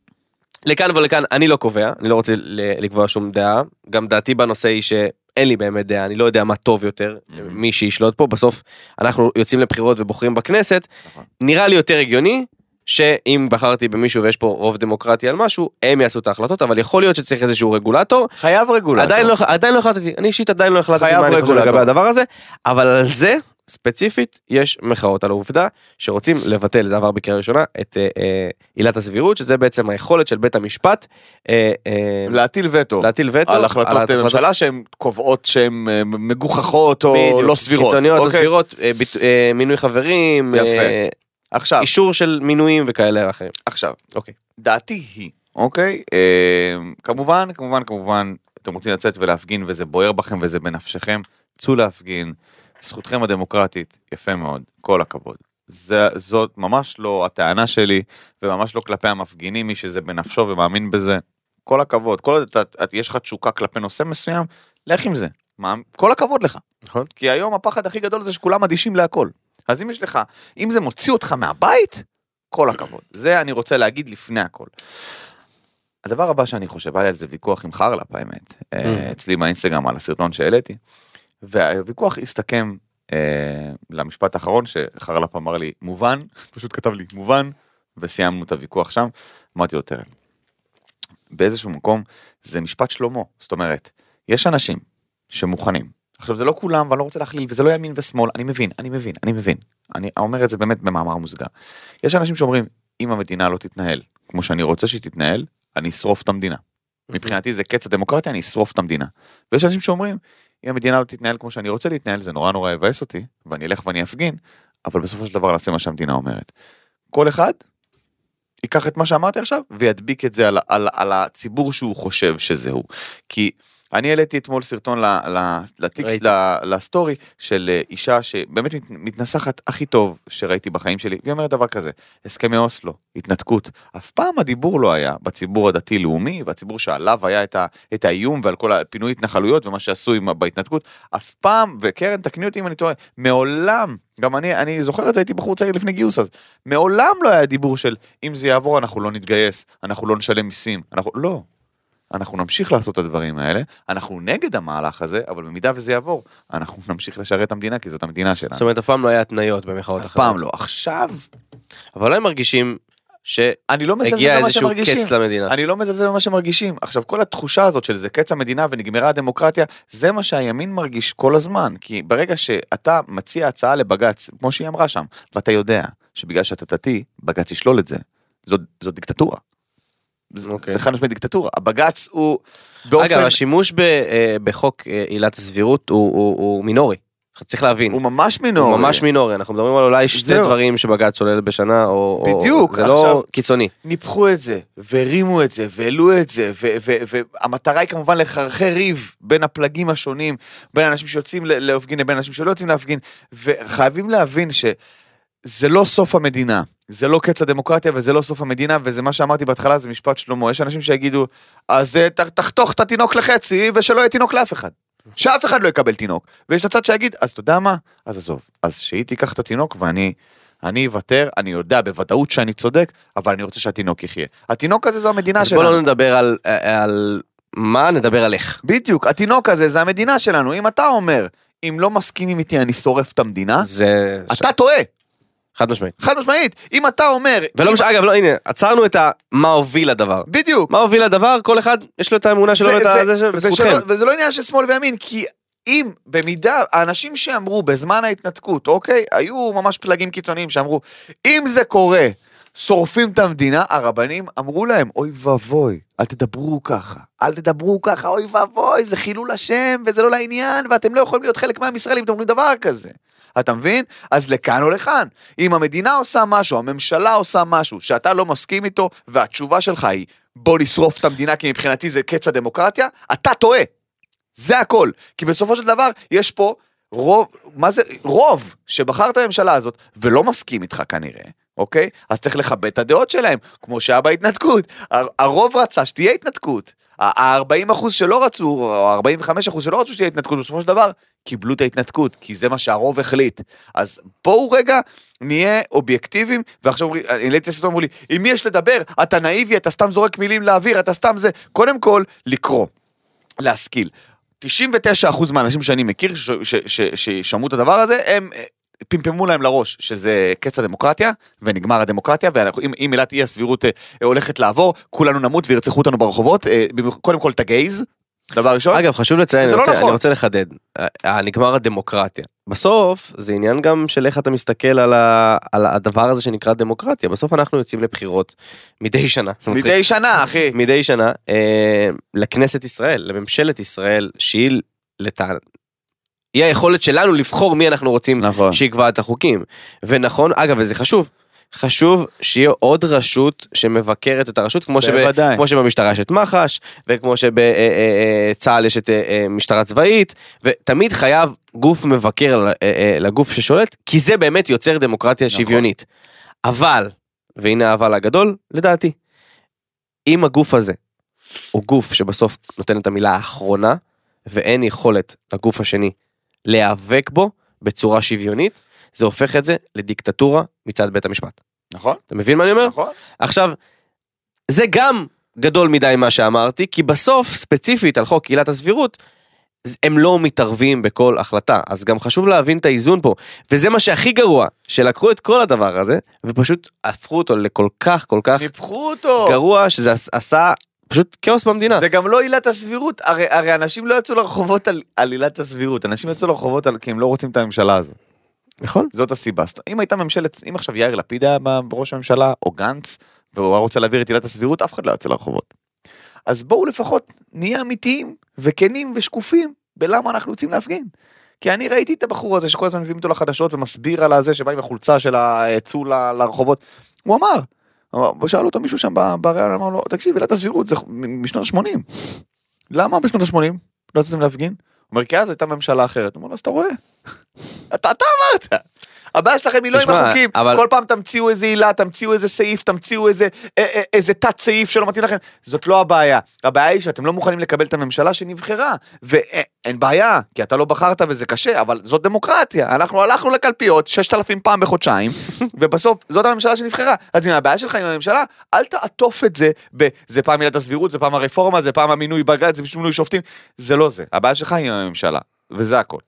לכאן ולכאן אני לא קובע, אני לא רוצה לקבוע שום דעה, גם דעתי בנושא היא שאין לי באמת דעה, אני לא יודע מה טוב יותר, מי שישלוט פה, בסוף אנחנו יוצאים לבחירות ובוחרים בכנסת, נראה לי יותר הגיוני, שאם בחרתי במישהו ויש פה רוב דמוקרטי על משהו, הם יעשו את ההחלטות, אבל יכול להיות שצריך איזשהו רגולטור. חייב רגולטור. עדיין לא, עדיין לא החלטתי, אני אישית עדיין לא החלטתי מה אני חושב לגבי הדבר הזה, אבל על זה ספציפית יש מחאות על העובדה שרוצים לבטל, זה עבר בקריאה ראשונה, את אה, אה, עילת הסבירות, שזה בעצם היכולת של בית המשפט אה, אה, להטיל וטו. להטיל וטו על החלטות ממשלה שהן קובעות שהן אה, מגוחכות או בדיוק, לא סבירות. קיצוניות, לא אוקיי? סבירות, אה, ביט, אה, מינוי חברים, יפה. אה, עכשיו, אישור של מינויים וכאלה אחרים. עכשיו, אוקיי. דעתי היא, אוקיי? אה, כמובן, כמובן, כמובן, אתם רוצים לצאת ולהפגין וזה בוער בכם וזה בנפשכם, צאו להפגין, זכותכם הדמוקרטית, יפה מאוד, כל הכבוד. זה, זאת ממש לא הטענה שלי, וממש לא כלפי המפגינים, מי שזה בנפשו ומאמין בזה, כל הכבוד, כל עוד אתה, את, יש לך תשוקה כלפי נושא מסוים, לך עם זה, מה, כל הכבוד לך. נכון. כי היום הפחד הכי גדול זה שכולם אדישים להכל. אז אם יש לך, אם זה מוציא אותך מהבית, כל הכבוד. זה אני רוצה להגיד לפני הכל. הדבר הבא שאני חושב, היה על זה ויכוח עם חרלפ, האמת, אצלי באינסטגרם על הסרטון שהעליתי, והוויכוח הסתכם אה, למשפט האחרון, שחרלפ אמר לי, מובן, פשוט כתב לי, מובן, וסיימנו את הוויכוח שם, אמרתי לו, תראה, באיזשהו מקום, זה משפט שלמה, זאת אומרת, יש אנשים שמוכנים, עכשיו זה לא כולם, ואני לא רוצה להכליל, וזה לא ימין ושמאל, אני מבין, אני מבין, אני מבין, אני אומר את זה באמת במאמר מוסגר, יש אנשים שאומרים, אם המדינה לא תתנהל, כמו שאני רוצה שהיא תתנהל, אני אשרוף את המדינה. מבחינתי זה קץ הדמוקרטיה, אני אשרוף את המדינה. ויש אנשים שאומרים, אם המדינה לא תתנהל כמו שאני רוצה להתנהל, זה נורא נורא יבאס אותי, ואני אלך ואני אפגין, אבל בסופו של דבר נעשה מה שהמדינה אומרת. כל אחד ייקח את מה שאמרתי עכשיו, וידביק את זה על, על, על הציבור שהוא חושב שזהו. כי אני העליתי אתמול סרטון לסטורי של אישה שבאמת מתנסחת הכי טוב שראיתי בחיים שלי, והיא אומרת דבר כזה, הסכמי אוסלו, התנתקות, אף פעם הדיבור לא היה בציבור הדתי-לאומי, והציבור שעליו היה את האיום ועל כל הפינוי התנחלויות ומה שעשו בהתנתקות, אף פעם, וקרן תקני אותי אם אני טועה, מעולם, גם אני, אני זוכר את זה, הייתי בחור צעיר לפני גיוס אז, מעולם לא היה דיבור של אם זה יעבור אנחנו לא נתגייס, אנחנו לא נשלם מיסים, אנחנו לא. אנחנו נמשיך לעשות את הדברים האלה, אנחנו נגד המהלך הזה, אבל במידה וזה יעבור, אנחנו נמשיך לשרת את המדינה, כי זאת המדינה שלנו. זאת אומרת, אף פעם לא היה התניות במחאות אחרות. אף פעם לא, עכשיו... אבל הם מרגישים שהגיע איזשהו קץ למדינה. אני לא מזלזל במה שמרגישים. עכשיו, כל התחושה הזאת של זה קץ המדינה ונגמרה הדמוקרטיה, זה מה שהימין מרגיש כל הזמן, כי ברגע שאתה מציע הצעה לבגץ, כמו שהיא אמרה שם, ואתה יודע שבגלל שאתה דתי, בגץ ישלול את זה. זאת, זאת דיקטטורה. Okay. זה חד משמעית דיקטטורה, הבגץ הוא באופן... אגב, השימוש ב, בחוק עילת הסבירות הוא, הוא, הוא מינורי, צריך להבין. הוא ממש מינורי. הוא ממש מינורי, אנחנו מדברים על אולי שתי זהו. דברים שבגץ עולל בשנה, או... בדיוק. או, זה לא עכשיו, קיצוני. ניפחו את זה, והרימו את זה, והעלו את זה, והמטרה היא כמובן לחרחר ריב בין הפלגים השונים, בין אנשים שיוצאים להפגין לבין אנשים שלא יוצאים להפגין, וחייבים להבין שזה לא סוף המדינה. זה לא קץ הדמוקרטיה וזה לא סוף המדינה, וזה מה שאמרתי בהתחלה, זה משפט שלמה. יש אנשים שיגידו, אז תחתוך את התינוק לחצי, ושלא יהיה תינוק לאף אחד. שאף אחד לא יקבל תינוק. ויש הצד שיגיד, אז אתה יודע מה? אז עזוב. אז שהיא תיקח את התינוק, ואני אני אוותר, אני יודע בוודאות שאני צודק, אבל אני רוצה שהתינוק יחיה. התינוק הזה זו המדינה שלנו. אז בוא לא נדבר על, על מה, נדבר על איך. בדיוק, התינוק הזה זה המדינה שלנו. אם אתה אומר, אם לא מסכימים איתי, אני שורף את המדינה, זה... אתה טועה. חד משמעית. חד משמעית. אם אתה אומר... ולא משנה, אגב, לא, הנה, עצרנו את מה הוביל לדבר. בדיוק. מה הוביל לדבר, כל אחד יש לו את האמונה שלו ואת זה, וזכותכם. וזה לא עניין של שמאל וימין, כי אם במידה, האנשים שאמרו בזמן ההתנתקות, אוקיי, היו ממש פלגים קיצוניים שאמרו, אם זה קורה, שורפים את המדינה, הרבנים אמרו להם, אוי ואבוי, אל תדברו ככה, אל תדברו ככה, אוי ואבוי, זה חילול השם, וזה לא לעניין, ואתם לא יכולים להיות חלק מעם ישראל אם אתם אומרים דבר כזה. אתה מבין? אז לכאן או לכאן. אם המדינה עושה משהו, הממשלה עושה משהו, שאתה לא מסכים איתו, והתשובה שלך היא, בוא נשרוף את המדינה, כי מבחינתי זה קץ הדמוקרטיה, אתה טועה. זה הכל. כי בסופו של דבר, יש פה רוב, מה זה? רוב שבחר את הממשלה הזאת, ולא מסכים איתך כנראה, אוקיי? אז צריך לכבד את הדעות שלהם, כמו שהיה בהתנתקות. הרוב רצה שתהיה התנתקות. ה-ארבעים אחוז שלא רצו, או ארבעים וחמישה אחוז שלא רצו שתהיה התנתקות, בסופו של דבר, קיבלו את ההתנתקות, כי זה מה שהרוב החליט. אז בואו רגע, נהיה אובייקטיביים, ועכשיו העליתי לסרטון, אמרו לי, אם יש לדבר, אתה נאיבי, אתה סתם זורק מילים לאוויר, אתה סתם זה, קודם כל, לקרוא, להשכיל. תשעים ותשעה אחוז מהאנשים שאני מכיר, ששמעו את הדבר הזה, הם פמפמו להם לראש, שזה קץ הדמוקרטיה, ונגמר הדמוקרטיה, ואם מילת אי הסבירות הולכת לעבור, כולנו נמות וירצחו אותנו ברחובות, קודם כל את הגייז, דבר ראשון. אגב, חשוב לציין, זה אני לא רוצה, נכון. אני רוצה לחדד, אה, נגמר הדמוקרטיה. בסוף, זה עניין גם של איך אתה מסתכל על, ה, על הדבר הזה שנקרא דמוקרטיה. בסוף אנחנו יוצאים לבחירות מדי שנה. זה מצחיק. מדי שנה, אחי. מדי שנה, אה, לכנסת ישראל, לממשלת ישראל, שהיא לטען, היא היכולת שלנו לבחור מי אנחנו רוצים נכון. שיקבע את החוקים. ונכון, אגב, וזה חשוב, חשוב שיהיה עוד רשות שמבקרת את הרשות, כמו, שב, כמו שבמשטרה יש את מח"ש, וכמו שבצה"ל יש את משטרה צבאית, ותמיד חייב גוף מבקר לגוף ששולט, כי זה באמת יוצר דמוקרטיה נכון. שוויונית. אבל, והנה האבל הגדול, לדעתי, אם הגוף הזה הוא גוף שבסוף נותן את המילה האחרונה, ואין יכולת לגוף השני להיאבק בו בצורה שוויונית, זה הופך את זה לדיקטטורה מצד בית המשפט. נכון. אתה מבין מה אני אומר? נכון. עכשיו, זה גם גדול מדי מה שאמרתי, כי בסוף, ספציפית על חוק עילת הסבירות, הם לא מתערבים בכל החלטה, אז גם חשוב להבין את האיזון פה, וזה מה שהכי גרוע, שלקחו את כל הדבר הזה, ופשוט הפכו אותו לכל כך, כל כך ניפחו אותו. גרוע, שזה עשה פשוט כאוס במדינה. זה גם לא עילת הסבירות, הרי, הרי אנשים לא יצאו לרחובות על, על עילת הסבירות, אנשים יצאו לרחובות על, כי הם לא רוצים את הממשלה הזו. נכון? זאת הסיבה. אם הייתה ממשלת, אם עכשיו יאיר לפיד היה בראש הממשלה, או גנץ, והוא רוצה להעביר את עילת הסבירות, אף אחד לא יצא לרחובות. אז בואו לפחות נהיה אמיתיים, וכנים ושקופים, בלמה אנחנו רוצים להפגין. כי אני ראיתי את הבחור הזה, שכל הזמן מביאים אותו לחדשות, ומסביר על הזה, שבא עם החולצה של היצוא לרחובות. הוא אמר, שאל אותו מישהו שם בריאיון, אמר לו, תקשיב, עילת הסבירות, זה משנות ה-שמונים. למה בשנות ה-שמונים לא יצאתם להפגין? הוא אומר, כי אז הייתה ממשלה אחרת. הוא אומר, אז אתה רואה? אתה, אתה אמרת. הבעיה שלכם היא לא עם החוקים, אבל... כל פעם תמציאו איזה עילה, תמציאו איזה סעיף, תמציאו איזה, איזה תת סעיף שלא מתאים לכם, זאת לא הבעיה. הבעיה היא שאתם לא מוכנים לקבל את הממשלה שנבחרה, ואין בעיה, כי אתה לא בחרת וזה קשה, אבל זאת דמוקרטיה. אנחנו הלכנו לקלפיות ששת אלפים פעם בחודשיים, ובסוף זאת הממשלה שנבחרה. אז אם הבעיה שלך עם הממשלה, אל תעטוף את זה, זה פעם עילת הסבירות, זה פעם הרפורמה, זה פעם המינוי בג"ץ, זה מינוי שופטים, זה לא זה. הבעיה שלך עם הממשלה, וזה הכל.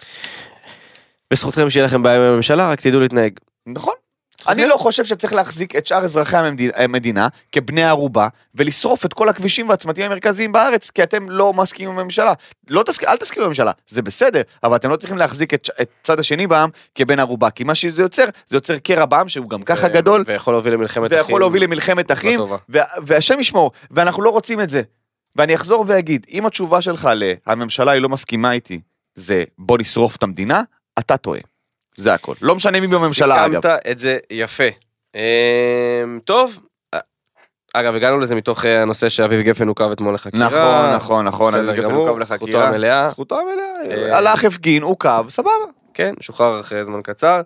בזכותכם שיהיה לכם בעיה עם הממשלה, רק תדעו להתנהג. נכון. אני לא חושב שצריך להחזיק את שאר אזרחי המדינה כבני ערובה, ולשרוף את כל הכבישים והצמתים המרכזיים בארץ, כי אתם לא מסכימים עם הממשלה. לא תסכימו, אל תסכימו עם הממשלה, זה בסדר, אבל אתם לא צריכים להחזיק את, את צד השני בעם כבן ערובה, כי מה שזה יוצר, זה יוצר קרע בעם שהוא גם ככה גדול, ויכול להוביל למלחמת אחים. ויכול להוביל למלחמת אחים, והשם ישמור, ואנחנו לא רוצים את זה. ואני אחזור ואגיד, אם התשובה שלך להממשלה היא לא מסכימה איתי, זה בוא נשרוף את המדינה, אתה טועה. זה הכל. לא משנה מי בממשלה, אגב. סיכמת את זה יפה. טוב, אגב, הגענו לזה מתוך הנושא שאביב גפן עוקב אתמול לחקירה. נכון, נכון, נכון. אביב גפן עוקב לחקירה. זכותו המלאה. זכותו המלאה. הלך הפגין, עוקב, סבבה. כן, שוחרר אחרי זמן קצר.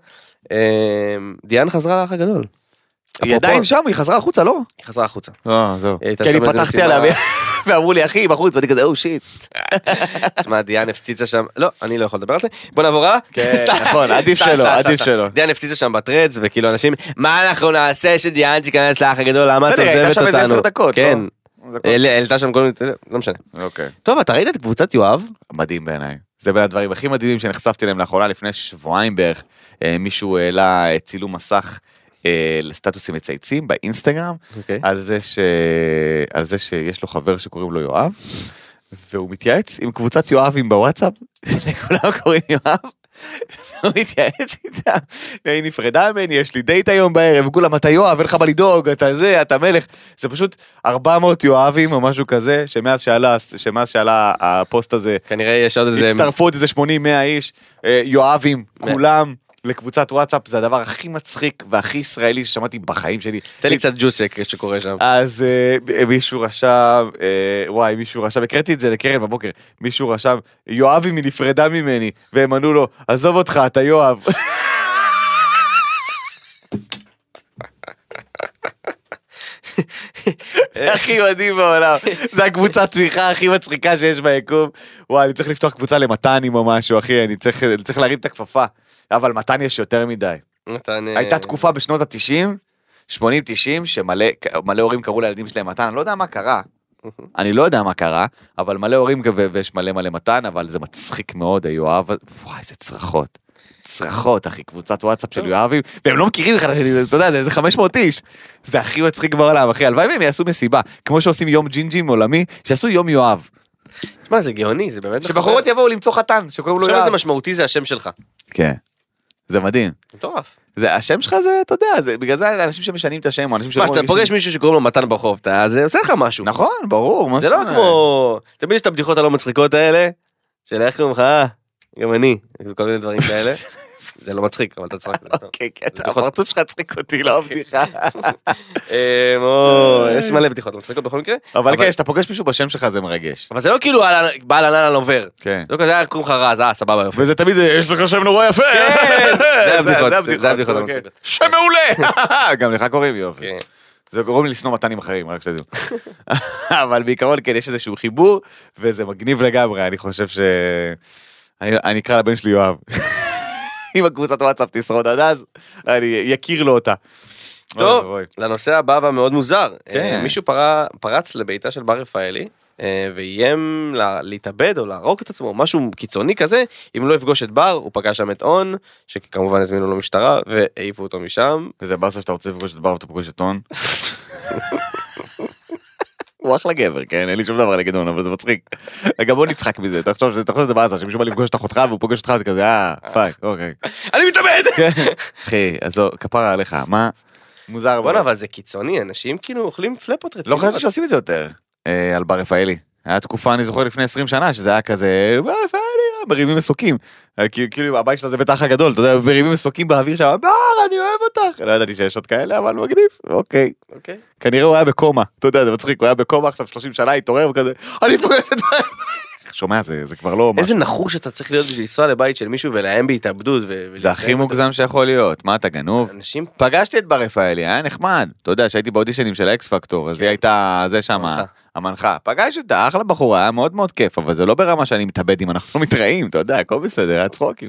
דיאן חזרה לאח הגדול. היא עדיין שם, היא חזרה החוצה, לא? היא חזרה החוצה. לא, זהו. כי אני פתחתי עליה, ואמרו לי, אחי, בחוץ, ואני כזה, או שיט. תשמע, דיאן הפציצה שם, לא, אני לא יכול לדבר על זה. בוא נעבור הלאה. כן, נכון, עדיף שלו, עדיף שלו. דיאן הפציצה שם בטרדס, וכאילו אנשים, מה אנחנו נעשה שדיאן תיכנס לאח הגדול, למה את עוזבת אותנו? הייתה שם עשר דקות. כן. העלתה שם כל מיני, לא משנה. טוב, אתה ראית את קבוצת יואב? מדהים בעיניי. זה בין הדברים הכי מדהימים שנחשפתי להם לאחרונה, לפני שבועיים בערך, מישהו העלה צילום מסך לסטטוסים מצייצים באינסטגרם, על זה ש... על זה שיש לו חבר שקוראים לו יואב, והוא מתייעץ עם קבוצת יואבים בוואטסאפ, לכולם קוראים יואב, הוא מתייעץ איתם, היא נפרדה ממני, יש לי דייט היום בערב, וכולם, אתה יואב, אין לך מה לדאוג, אתה זה, אתה מלך, זה פשוט ארבע מאות יואבים או משהו כזה, שמאז שעלה, שמאז שעלה הפוסט הזה, כנראה יש עוד איזה... הצטרפו עוד איזה שמונים מאה איש, יואבים, כולם, לקבוצת וואטסאפ, זה הדבר הכי מצחיק והכי ישראלי ששמעתי בחיים שלי. תן לי קצת ג'וסק שקורה שם. אז מישהו רשם, וואי, מישהו רשם, הקראתי את זה לקרן בבוקר, מישהו רשם, יואבי מנפרדה ממני, והם ענו לו, עזוב אותך, אתה יואב. זה הכי מדהים בעולם, זה הקבוצת צמיחה הכי מצחיקה שיש ביקום. וואי, אני צריך לפתוח קבוצה למתנים או משהו, אחי, אני צריך להרים את הכפפה. אבל מתן יש יותר מדי. הייתה תקופה בשנות ה-תשעים, שמונים תשעים, שמלא הורים קראו לילדים שלהם מתן, אני לא יודע מה קרה, אני לא יודע מה קרה, אבל מלא הורים ויש מלא מלא מתן, אבל זה מצחיק מאוד, יואב, וואי, זה צרחות, צרחות, אחי, קבוצת וואטסאפ של יואבים, והם לא מכירים אחד השני, אתה יודע, זה איזה חמש מאות איש, זה הכי מצחיק בעולם, אחי, הלוואי והם יעשו מסיבה, כמו שעושים יום ג'ינג'ים עולמי, שעשו יום יואב, תשמע, זה גאוני, זה באמת... שבחורות יבואו למצוא חתן, שקוראים לו עכשיו יואב. איזה משמעותי זה השם שלך. כן, זה מדהים. מטורף. זה, השם שלך זה, אתה יודע, זה, בגלל זה אנשים שמשנים את השם, או אנשים שלא מה, שאתה פוגש מישהו שקוראים לו מתן ברחוב, אתה- זה עושה לך משהו. נכון, ברור. מה זה זאת לא אומרת? כמו... תמיד יש את הבדיחות הלא מצחיקות האלה, של איך קוראים לך, אה, גם אני, כל מיני דברים כאלה. זה לא מצחיק, אבל אתה צחק. זה טוב. אוקיי, כן, הפרצוף שלך צחיק אותי, לא הבדיחה. אה, מו, יש מלא בדיחות מצחיקות בכל מקרה. אבל כן, כשאתה פוגש מישהו בשם שלך זה מרגש. אבל זה לא כאילו על- בעל ענן על עובר. כן. זה לא כזה, קוראים לך רז, אה, סבבה יופי. וזה תמיד, יש לך שם נורא יפה. כן, זה הבדיחות, זה זה הבדיחות אוקיי. המצחיקות. שם מעולה. גם לך קוראים יופי. כן. זה גורם לי לשנוא מתנים אחרים, רק שתדעו. אבל בעיקרון כן, יש איזשהו חיבור, וזה מגניב לגמרי, אני חושב ש... אני אני אקרא לבן שלי יואב. אם הקבוצת וואטסאפ תשרוד עד אז, אני יכיר לו אותה. טוב, אוי, אוי. לנושא הבא והמאוד מוזר. כן. אה, מישהו פרה- פרץ לביתה של בר רפאלי, אה, ואיים לה- להתאבד או להרוג את עצמו, משהו קיצוני כזה, אם לא יפגוש את בר, הוא פגש שם את און, שכמובן הזמינו לו משטרה, והעיפו אותו משם. וזה באסה שאתה רוצה לפגוש את בר ואתה פוגש את טון. הוא אחלה גבר, כן? אין לי שום דבר נגד און, אבל זה מצחיק. גם הוא נצחק מזה, תחשוב תחשוב שזה באסה, שמישהו בא לפגוש את אחותך והוא פוגש אותך, זה כזה, אה, פייק, אוקיי. אני מתאבד! אחי, אז זו, כפרה עליך, מה? מוזר. בוא'נה, אבל זה קיצוני, אנשים כאילו אוכלים פלפות לא רציניות. חשבתי שעושים את זה יותר, אה, על בר רפאלי. היה תקופה, אני זוכר לפני עשרים שנה, שזה היה כזה, בר רפאלי, מרימים מסוקים. אה, כאילו, כאילו, הבית שלה זה בית האח הגדול, אתה יודע, מרימים מסוקים באוויר שם, בר, אני אוהב אותך. לא ידעתי שיש עוד כאלה, אבל מגניב, אוקיי. אוקיי. כנראה הוא היה בקומה, אתה יודע, זה מצחיק, הוא היה בקומה עכשיו שלושים שנה, התעורר וכזה, אני פוגש את בר רפאלי. שומע, זה זה כבר לא... איזה נחוש אתה צריך להיות בשביל לנסוע לבית של מישהו ולאיים בהתאבדות. ו- זה הכי מוגזם שיכול להיות, מה אתה גנוב? אנשים... פגשתי את בר רפאלי, היה נחמד, אתה יודע שהייתי באודישנים של האקס פקטור, אז היא הייתה, זה שם, המנחה. המנחה, פגשתי אותה, אחלה בחורה, היה מאוד מאוד כיף, אבל זה לא ברמה שאני מתאבד אם אנחנו מתראים, אתה יודע, הכל בסדר, היה צחוקים.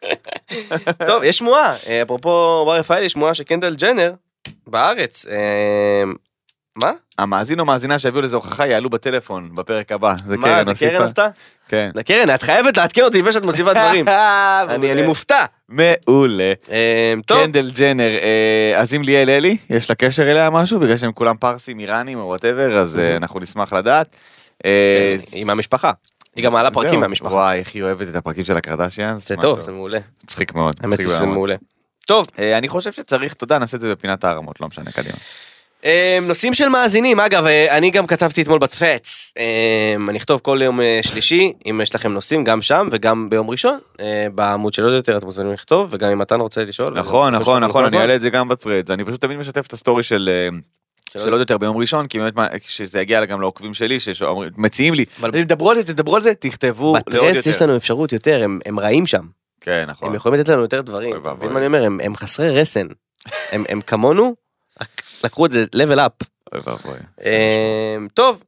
טוב, יש שמועה, אה, אפרופו בר רפאלי, יש שמועה שקנדל ג'נר בארץ, אה, מה? המאזין או מאזינה שהביאו לזה הוכחה יעלו בטלפון בפרק הבא, זה מה, קרן זה הוסיפה. קרן עשתה? כן. לקרן, את חייבת לעדכן אותי לפני שאת מוסיפה דברים. אני אני מופתע. מעולה. אה, טוב, קנדל ג'נר, אה, אז אם ליאל אלי, יש לה קשר אליה משהו, בגלל שהם כולם פרסים, איראנים או וואטאבר, אז אה, אנחנו נשמח לדעת. אה, עם המשפחה. היא גם מעלה פרקים זהו. מהמשפחה. וואי, איך היא אוהבת את הפרקים של הקרדשיאנס. זה מה טוב, זה מעולה. מצחיק מאוד. האמת מצחיק היא שזה ברמה. מעולה. טוב, אה, אני חושב שצריך, תודה, נעשה את זה בפינת הערמות, לא משנה, קדימה. אה, נושאים של מאזינים, אגב, אה, אני גם כתבתי אתמול בטפץ, אה, אני אכתוב כל יום אה, שלישי, אם יש לכם נושאים, גם שם וגם ביום ראשון, אה, בעמוד של עוד יותר, אתם מוזמנים לכתוב, וגם אם מתן רוצה לשאול. נכון, אז- נכון, יש לנו נכון, כל אני הזמן. אעלה את זה גם בפרדס, אני פשוט תמיד משתף את הסטורי של... אה, של עוד יותר ביום ראשון, כי באמת מה- שזה יגיע גם לעוקבים שלי, שמציעים לי, אבל- תדברו על זה, תדברו על זה, תכתבו לעוד בטרץ יש יותר. לנו אפשרות יותר, הם- הם רעים שם. כן, נכון. הם יכולים לתת לנו יותר דברים. אוי אתה ואבוי. מבין מה אני אומר? הם, הם חסרי רסן. הם, הם כמונו, רק לקחו את זה level up. אוי ואבוי. אמ, טוב.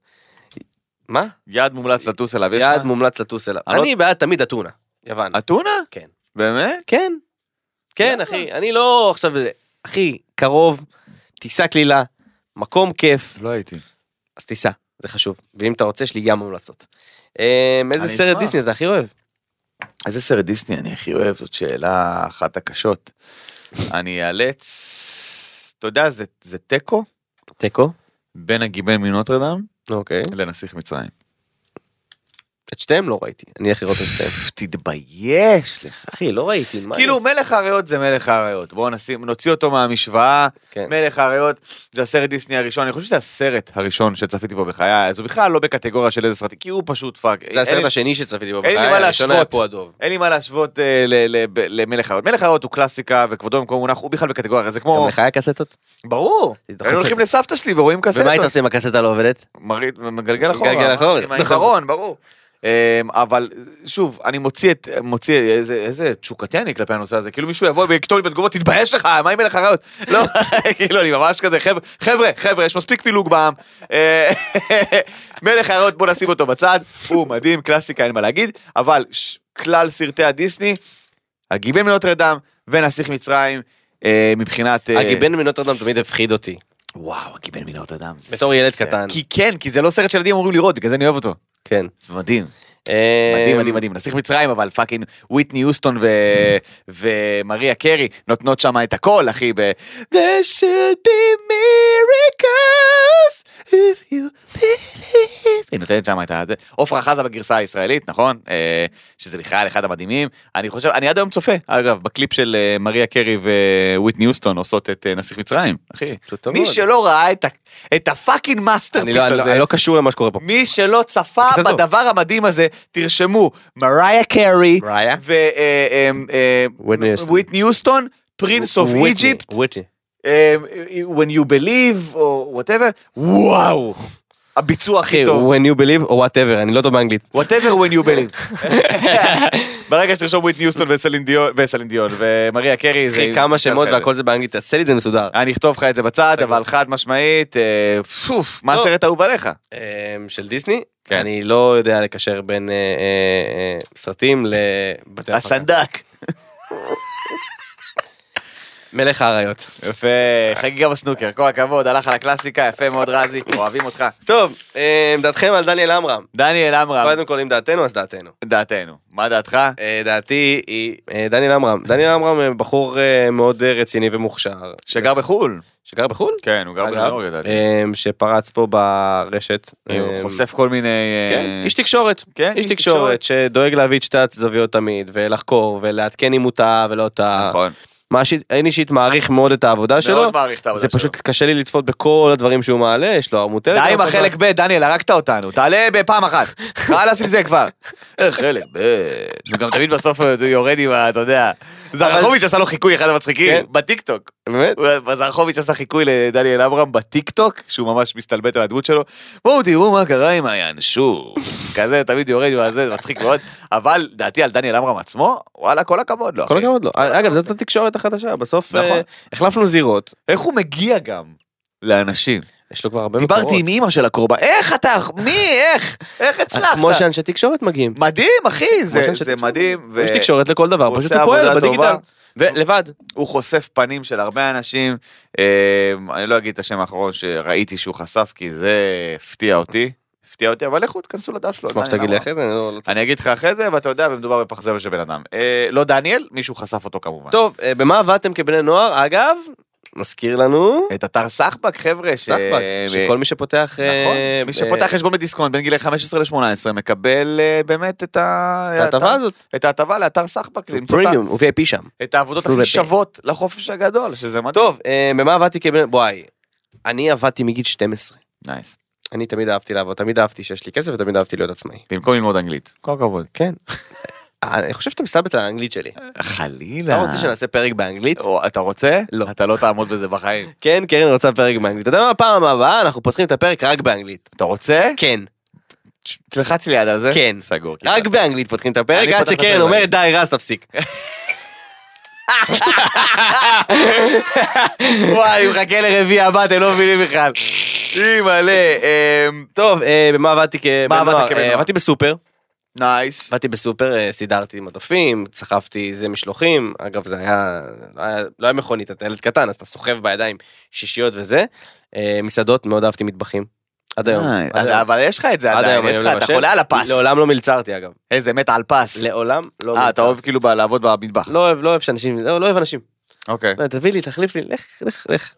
מה? יעד מומלץ לטוס אליו, יש יעד לך? מומלץ לטוס אליו. אני לא- אני בעד תמיד אתונה. יוון. אתונה? כן. באמת? כן. כן, למה? אחי. אני לא עכשיו, אחי, קרוב, טיסה קלילה, מקום כיף, לא הייתי. אז טיסה, זה חשוב. ואם אתה רוצה, יש לי גם מומלצות. אמ, איזה אני סרט אשמח. דיסני אתה הכי אוהב? איזה סרט דיסני אני הכי אוהב? זאת שאלה אחת הקשות. אני אאלץ, אתה יודע, זה, זה תיקו תיקו? בין הגיבל מנוטרדם אוקיי. לנסיך מצרים. את שתיהם לא ראיתי, אני הולך לראות את שתיהם. תתבייש לך. אחי, לא ראיתי. מה כאילו אני- מלך האריות זה מלך האריות, בואו נשים, נוציא אותו מהמשוואה, כן. מלך האריות זה הסרט דיסני הראשון, אני חושב שזה הסרט הראשון שצפיתי בו בחיי, אז הוא בכלל לא בקטגוריה של איזה סרטים, כי הוא פשוט פאק. זה הסרט אין- השני שצפיתי בו אין לי בחיי, מה הראשון היה להשוות. פה הדוב. אין לי מה להשוות אה, ל- ל- ב- למלך האריות, מלך האריות הוא קלאסיקה וכבודו במקום מונח, הוא בכלל בקטגוריה, זה גם כמו, לך היה קסטות? ברור, תדחוף היינו את הולכים זה. לסבתא שלי ורואים קסטות. ומה היית עושה אם הקסטה לא עובדת? מרית, מגלגל אחורה, מגלגל אחורה. עם העיוורון, ברור. אמ, אבל שוב, אני מוציא את, מוציא איזה, איזה תשוקתי אני כלפי הנושא הזה, כאילו מישהו יבוא ויקטור לי בתגובות, תתבייש לך, מה עם מלך האריות? לא, כאילו אני ממש כזה, חבר'ה, חבר'ה, חבר'ה, יש מספיק פילוג בעם, אה, מלך האריות בוא נשים אותו בצד, הוא מדהים, קלאסיקה, אין מה להגיד, אבל ש- כלל סרטי הדיסני, הגיבל מנוטרדם ונסיך מצרים, אה, מבחינת... אה, הגיבן מנוטרדם תמיד הפחיד אותי. וואו, הגיבל מנוטרדם. בתור ילד זה- קטן. כי כן, כי זה לא סרט שילדים אמורים לראות, בגלל זה אני אוהב אותו. כן. זה מדהים. אמ, מדהים, מדהים, מדהים. נסיך מצרים, אבל פאקינג וויטני יוסטון ו- ומריה קרי נותנות שם את הכל, אחי, ב- There should be miracles If you believe. היא נותנת שם את זה. עופרה חזה בגרסה הישראלית, נכון? שזה בכלל אחד המדהימים. אני חושב, אני עד היום צופה, אגב, בקליפ של מריה קרי וויטני יוסטון עושות את נסיך מצרים, אחי. מי שלא ראה את הפאקינג מאסטרפיס הזה, אני לא קשור למה שקורה פה. מי שלא צפה בדבר המדהים הזה, תרשמו, מריה קרי וויטני יוסטון, פרינס אוף איג'יפט, when you believe, או whatever, וואו, הביצוע הכי טוב. when you believe, או whatever, אני לא טוב באנגלית. whatever when you believe. ברגע שתרשום וויטני יוסטון וסלין דיון, ומריה קרי, אחי, כמה שמות והכל זה באנגלית, תעשה לי את זה מסודר. אני אכתוב לך את זה בצד, אבל חד משמעית, מה הסרט האהוב עליך? של דיסני? אני לא יודע לקשר בין סרטים לבתי הפקה. הסנדק. מלך האריות. יפה, חגיגה בסנוקר, כל הכבוד, הלך על הקלאסיקה, יפה מאוד רזי, אוהבים אותך. טוב, דעתכם על דניאל עמרם. דניאל עמרם. קודם כל, אם דעתנו, אז דעתנו. דעתנו. מה דעתך? דעתי היא דניאל עמרם. דניאל עמרם בחור מאוד רציני ומוכשר. שגר בחול. שגר בחול? כן, הוא גר בניו יורק, לדעתי. שפרץ פה ברשת. הוא חושף כל מיני... איש תקשורת. איש תקשורת שדואג להביא את שתי הצדוויות תמיד, ולחקור, ולעדכן אם אותה ולא אותה. נכון. מה אני אישית מעריך מאוד את העבודה שלו, מאוד מעריך את העבודה זה שלו. פשוט קשה לי לצפות בכל הדברים שהוא מעלה, יש לו ערמות די עם החלק ב', דניאל, הרגת אותנו, תעלה בפעם אחת, חלאס עם זה כבר. חלק ב', וגם תמיד בסוף יורד עם ה, אתה יודע, זרחוביץ' עשה לו חיקוי אחד המצחיקים, בטיקטוק. באמת? זרחוביץ' עשה חיקוי לדניאל עמרם בטיקטוק, שהוא ממש מסתלבט על הדמות שלו, בואו תראו מה קרה עם הינשור, כזה תמיד יורד עם זה, מצחיק מאוד, אבל דעתי על דניאל עמרם עצמו, וואלה, כל הכבוד לו. כל הכבוד לו. אגב, זאת התקשורת החדשה, בסוף החלפנו זירות. איך הוא מגיע גם לאנשים? יש לו כבר הרבה מקורות. דיברתי עם אמא של הקורבן, איך אתה, מי, איך, איך הצלחת? כמו שאנשי תקשורת מגיעים. מדהים, אחי, זה מדהים. יש תקשורת לכל דבר, פשוט הוא פועל בדיגיטל. ולבד. הוא חושף פנים של הרבה אנשים, אני לא אגיד את השם האחרון שראיתי שהוא חשף, כי זה הפתיע אותי, הפתיע אותי, אבל לכו תכנסו לדף שלו. מה שתגיד לי אחרי זה, אני אגיד לך אחרי זה, ואתה יודע, ומדובר בפח זבל של בן אדם. לא דניאל, מישהו חשף אותו כמובן. טוב, במה עבדתם כבני נוער? אגב, מזכיר לנו את אתר סחבק, חבר'ה, סחבק, שכל מי שפותח מי שפותח חשבון בדיסקונט בין גילי חמש עשרה ל-שמונה עשרה מקבל באמת את ההטבה הזאת, את ההטבה לאתר סחבק, פרימיום, הוא וי איי פי שם, את העבודות הכי שוות לחופש הגדול, שזה מדהים. טוב, במה עבדתי כבן, בואי, אני עבדתי מגיל שתים עשרה. נייס. אני תמיד אהבתי לעבוד, תמיד אהבתי שיש לי כסף ותמיד אהבתי להיות עצמאי. במקום ללמוד אנגלית. כל הכבוד. כן. אני חושב שאתה מסתלבט על האנגלית שלי. חלילה. אתה רוצה שנעשה פרק באנגלית? אתה רוצה? לא. אתה לא תעמוד בזה בחיים. כן, קרן רוצה פרק באנגלית. אתה יודע מה, הפעם הבאה אנחנו פותחים את הפרק רק באנגלית. אתה רוצה? כן. תלחץ לי יד על זה? כן. סגור. רק באנגלית פותחים את הפרק, עד שקרן אומרת די רז תפסיק. וואי, הוא מחכה לרביעי הבא, אתם לא מבינים בכלל. היא מלא. טוב, במה עבדתי כבנוער? עבדתי בסופר. נייס. באתי בסופר, סידרתי מדופים, צחפתי זה משלוחים, אגב זה היה, לא היה מכונית, אתה ילד קטן, אז אתה סוחב בידיים שישיות וזה, מסעדות, מאוד אהבתי מטבחים, עד היום. אבל יש לך את זה עדיין, יש לך, אתה חולה על הפס. לעולם לא מלצרתי אגב. איזה מת על פס. לעולם לא מלצרתי. אה, אתה אוהב כאילו לעבוד במטבח. לא אוהב, לא אוהב שאנשים, לא אוהב אנשים. אוקיי. תביא לי, תחליף לי, לך, לך, לך.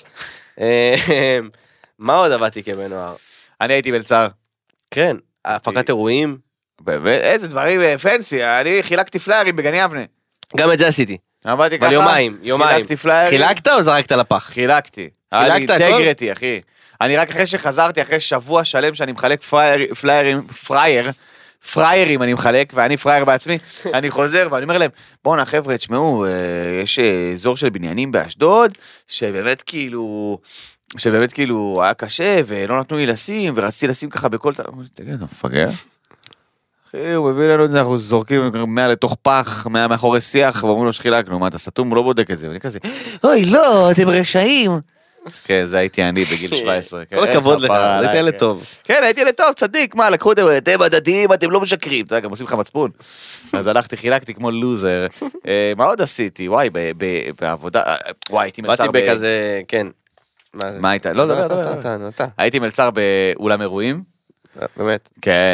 מה עוד עבדתי כבן נוער? אני הייתי מלצר. כן, הפקת אירועים. באמת, איזה דברים פנסי, אני חילקתי פליירים בגני אבנה. גם את זה עשיתי. עמדתי ככה. אבל יומיים, יומיים. חילקתי פליירים. חילקת או זרקת לפח? חילקתי. חילקת הכל? אינטגריטי, אחי. אני רק אחרי שחזרתי, אחרי שבוע שלם שאני מחלק פליירים, פרייר, פריירים אני מחלק, ואני פרייר בעצמי, אני חוזר ואני אומר להם, בואו חבר'ה, תשמעו, יש אזור של בניינים באשדוד, שבאמת כאילו... שבאמת כאילו היה קשה, ולא נתנו לי לשים, ורציתי לשים ככה בכל... תגיד, אתה מפגר? אחי, הוא מביא לנו את זה, אנחנו זורקים מה לתוך פח, מה מאחורי שיח, ואומרים לו שחילקנו, מה, אתה סתום, הוא לא בודק את זה, ואני כזה, אוי, לא, אתם רשעים. כן, זה הייתי אני בגיל שבע עשרה. כל הכבוד לך, הייתי ילד טוב. כן, הייתי ילד טוב, צדיק, מה, לקחו אתם, אתם הדתיים, אתם לא משקרים, אתה יודע, גם עושים לך מצפון. אז הלכתי, חילקתי כמו לוזר. מה עוד עשיתי? וואי, בעבודה, וואי, הייתי מלצר ב... באתי בכזה, כן. מה היית? לא, לא, לא, הייתי מלצר באולם אירועים. באמת? כן.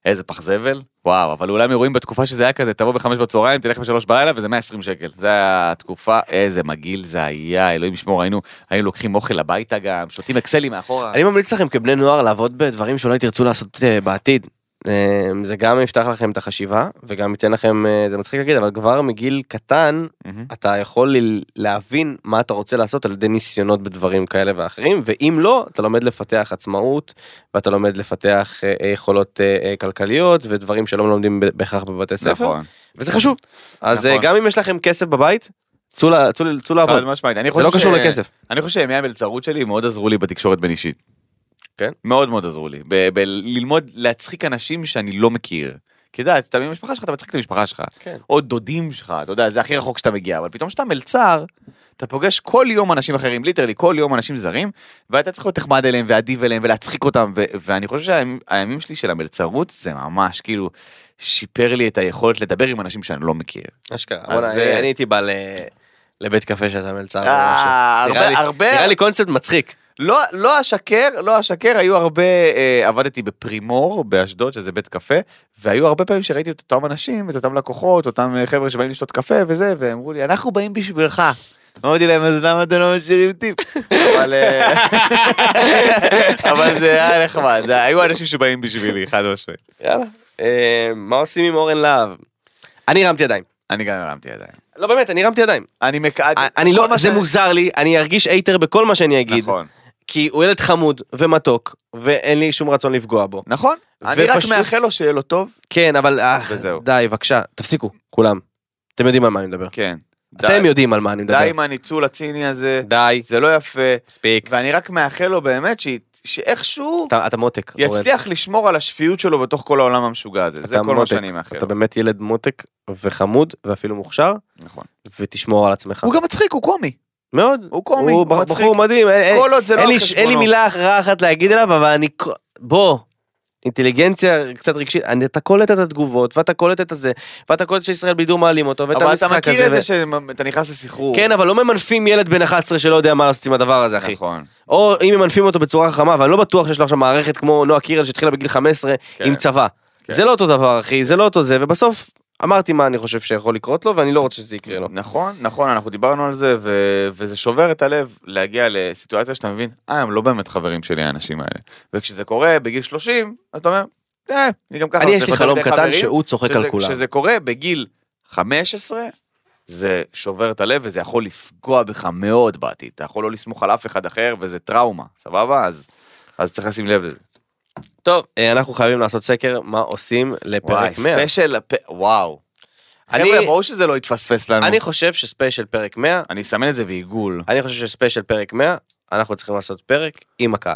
איזה פח זבל, וואו, אבל אולי אירועים בתקופה שזה היה כזה, תבוא בחמש בצהריים, תלך בשלוש בלילה, וזה מאה ועשרים שקל. זה התקופה, איזה מגעיל זה היה, אלוהים ישמור, היינו, היינו לוקחים אוכל הביתה גם, שותים אקסלים מאחורה. אני ממליץ לכם כבני נוער לעבוד בדברים שאולי תרצו לעשות בעתיד. זה גם יפתח לכם את החשיבה, וגם ייתן לכם, זה מצחיק להגיד, אבל כבר מגיל קטן, אתה יכול להבין מה אתה רוצה לעשות על ידי ניסיונות בדברים כאלה ואחרים, ואם לא, אתה לומד לפתח עצמאות, ואתה לומד לפתח יכולות כלכליות, ודברים שלא לומדים בהכרח בבתי ספר, וזה חשוב. אז גם אם יש לכם כסף בבית, צאו לעבוד. זה לא קשור לכסף. אני חושב שימי המלצרות שלי מאוד עזרו לי בתקשורת בין אישית. כן? מאוד מאוד עזרו לי, בללמוד להצחיק אנשים שאני לא מכיר. כי אתה יודע, אתה במשפחה שלך, אתה מצחיק את המשפחה שלך. כן. או דודים שלך, אתה יודע, זה הכי רחוק שאתה מגיע, אבל פתאום שאתה מלצר, אתה פוגש כל יום אנשים אחרים, ליטרלי, כל יום אנשים זרים, ואתה צריך להיות תחמד אליהם, ועדיב אליהם, ולהצחיק אותם, ואני חושב שהימים שלי של המלצרות, זה ממש, כאילו, שיפר לי את היכולת לדבר עם אנשים שאני לא מכיר. אשכרה, אני הייתי בא לבית קפה שאתה מלצר. נראה לי קונספט מצחיק. לא, לא השקר, לא השקר, היו הרבה, אה, עבדתי בפרימור, באשדוד, שזה בית קפה, והיו הרבה פעמים שראיתי את אותם אנשים, את אותם לקוחות, אותם חבר'ה שבאים לשתות קפה וזה, והם אמרו לי, אנחנו באים בשבילך. אמרתי להם, אז למה אתם לא משאירים טיפ? אבל, אבל זה היה נחמד, זה, היו אנשים שבאים בשבילי, חד משמעית. יאללה, אה, מה עושים עם אורן להב? אני הרמתי ידיים. אני גם הרמתי ידיים. לא באמת, אני הרמתי ידיים. אני מקעד... אני לא, זה מוזר לי, אני ארגיש אייטר בכל מה שאני אגיד. נכון. כי הוא ילד חמוד ומתוק, ואין לי שום רצון לפגוע בו. נכון. אני רק מאחל לו שיהיה לו טוב. כן, אבל די, בבקשה, תפסיקו, כולם. אתם יודעים על מה אני מדבר. כן. אתם יודעים על מה אני מדבר. די עם הניצול הציני הזה. די. זה לא יפה. ספיק. ואני רק מאחל לו באמת שאיכשהו... אתה מותק. יצליח לשמור על השפיות שלו בתוך כל העולם המשוגע הזה. זה כל מה שאני מאחל. אתה באמת ילד מותק וחמוד, ואפילו מוכשר. נכון. ותשמור על עצמך. הוא גם מצחיק, הוא קומי. מאוד. הוא קומי, הוא בחור מדהים. כל עוד זה לא על חשבונו. אין לי מילה רעה אחת להגיד אליו, אבל אני... בוא. אינטליגנציה קצת רגשית, אתה קולט את התגובות, ואתה קולט את זה, ואתה קולט שישראל בידור מעלים אותו, ואת המשחק הזה. אבל אתה מכיר את זה שאתה נכנס לסחרור. כן, אבל לא ממנפים ילד בן אחת עשרה שלא יודע מה לעשות עם הדבר הזה, אחי. נכון. או אם ממנפים אותו בצורה חכמה, אבל אני לא בטוח שיש לו עכשיו מערכת כמו נועה קירל שהתחילה בגיל חמש עשרה עם צבא. זה לא אותו דבר, אחי, זה לא אותו זה, ובסוף אמרתי מה אני חושב שיכול לקרות לו, ואני לא רוצה שזה יקרה לו. נכון, נכון, אנחנו דיברנו על זה, ו- וזה שובר את הלב להגיע לסיטואציה שאתה מבין, אה, הם לא באמת חברים שלי, האנשים האלה. וכשזה קורה בגיל שלושים, אתה אומר, אה, אני גם ככה... אני יש לי חלום קטן שהוא צוחק על כולם. כשזה קורה בגיל חמש עשרה, זה שובר את הלב, וזה יכול לפגוע בך מאוד בעתיד. אתה יכול לא לסמוך על אף אחד אחר, וזה טראומה, סבבה? אז, אז צריך לשים לב לזה. טוב, אנחנו חייבים לעשות סקר, מה עושים לפרק מאה. וואי, ספיישל, וואו. חבר'ה, ברור שזה לא יתפספס לנו. אני חושב שספיישל פרק מאה, אני אסמן את זה בעיגול. אני חושב שספיישל פרק מאה, אנחנו צריכים לעשות פרק עם הקהל.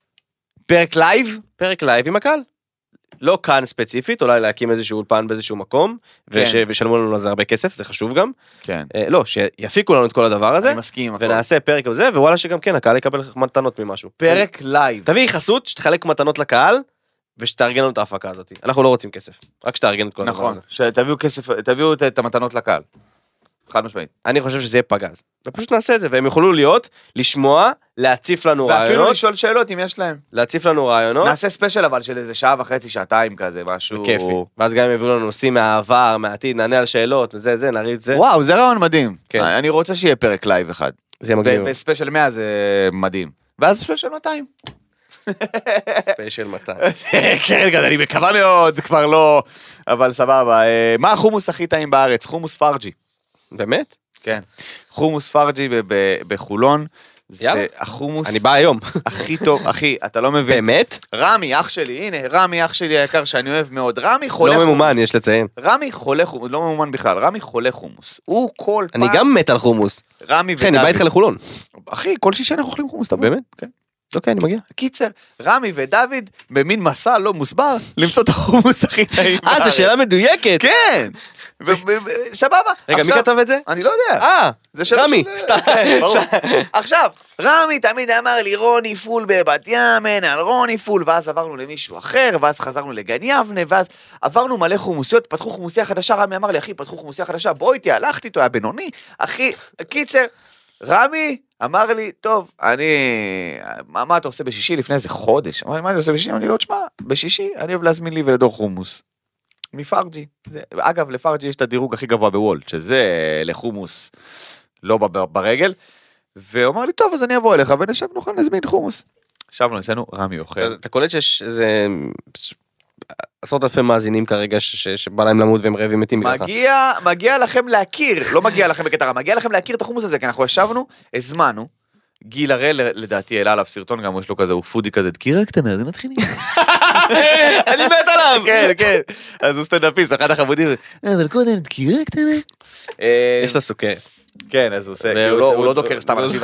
פרק לייב? פרק לייב עם הקהל. לא כאן ספציפית, אולי להקים איזשהו אולפן באיזשהו מקום, ושלמו לנו על זה הרבה כסף, זה חשוב גם. כן. לא, שיפיקו לנו את כל הדבר הזה. אני מסכים. ונעשה פרק הזה, ווואלה שגם כן, הקהל יקבל מתנות ממשהו. פרק לייב. תביא חסות, שתחלק מתנות לקהל, ושתארגן לנו את ההפקה הזאת. אנחנו לא רוצים כסף, רק שתארגן את כל הדבר הזה. נכון, שתביאו כסף, תביאו את המתנות לקהל. חד משמעית. אני חושב שזה יהיה פגז. ופשוט נעשה את זה, והם יוכלו להיות, לשמוע, להציף לנו רעיונות. ואפילו לשאול שאלות אם יש להם. להציף לנו רעיונות. נעשה ספיישל אבל של איזה שעה וחצי, שעתיים כזה, משהו... כיפי. ואז גם הם יביאו לנו נושאים מהעבר, מהעתיד, נענה על שאלות, וזה, זה, נריץ זה. וואו, זה רעיון מדהים. כן. אני רוצה שיהיה פרק לייב אחד. זה יהיה מגניב. וספיישל מאה זה מדהים. ואז ספיישל מאתיים. ספיישל מאתיים. כן, כזה, אני מקווה מאוד, כבר לא... אבל סבבה. מה החומוס הכי טעים בארץ? חומוס פרג'י. באמת? כן. חומוס פרג'י בחולון. יאללה. זה החומוס... אני בא היום. הכי טוב, אחי, אתה לא מבין. באמת? רמי, אח שלי, הנה, רמי, אח שלי היקר שאני אוהב מאוד. רמי חולה חומוס. לא ממומן, יש לציין. רמי חולה חומוס, לא ממומן בכלל. רמי חולה חומוס. הוא כל פעם... אני גם מת על חומוס. רמי ודוד. כן, אני בא איתך לחולון. אחי, כל שישה אנחנו אוכלים חומוס, אתה באמת? כן. אוקיי, אני מגיע. קיצר, רמי ודוד, במין מסע לא מוסבר, למצוא את החומוס הכי טעים. אה, זו שאלה מדויקת. כן. סבבה. רגע, מי כתב את זה? אני לא יודע. אה, רמי, סתם. עכשיו, רמי תמיד אמר לי, רוני פול בבת ימן, על רוני פול, ואז עברנו למישהו אחר, ואז חזרנו לגן יבנה, ואז עברנו מלא חומוסיות, פתחו חומוסיה חדשה, רמי אמר לי, אחי, פתחו חומוסיה חדשה, בוא איתי, הלכתי איתו, היה בינוני, אחי, קיצר, רמי, אמר לי, טוב, אני, מה, מה אתה עושה בשישי לפני איזה חודש? אמר לי, מה אני עושה בשישי? אמר לי, לא, תשמע, בשישי אני אוהב להזמין לי ולדור חומוס. מפרג'י. זה, אגב, לפרג'י יש את הדירוג הכי גבוה בוולט, שזה לחומוס לא ברגל. והוא אמר לי, טוב, אז אני אבוא אליך ונשב נוכל להזמין חומוס. ישבנו, אצלנו רמי אוכל. אתה, אתה קולט שיש איזה עשרות אלפי מאזינים כרגע ש, ש, שבא להם למות והם רעבים מתים בגללך. מגיע, מגיע לכם להכיר, לא מגיע לכם בקטרה, מגיע לכם להכיר את החומוס הזה, כי אנחנו ישבנו, הזמנו, גיל הראל לדעתי העלה עליו סרטון, גם יש לו כזה, הוא פודי כזה, דקירה קטנה, זה מתחילים. אני מת עליו! כן, כן, אז הוא סטנדאפיסט, אחד החמודים, אבל קודם, דקירה קטנה. יש לה סוכרת. כן, אז הוא עושה, הוא לא דוקר סתם אנשים,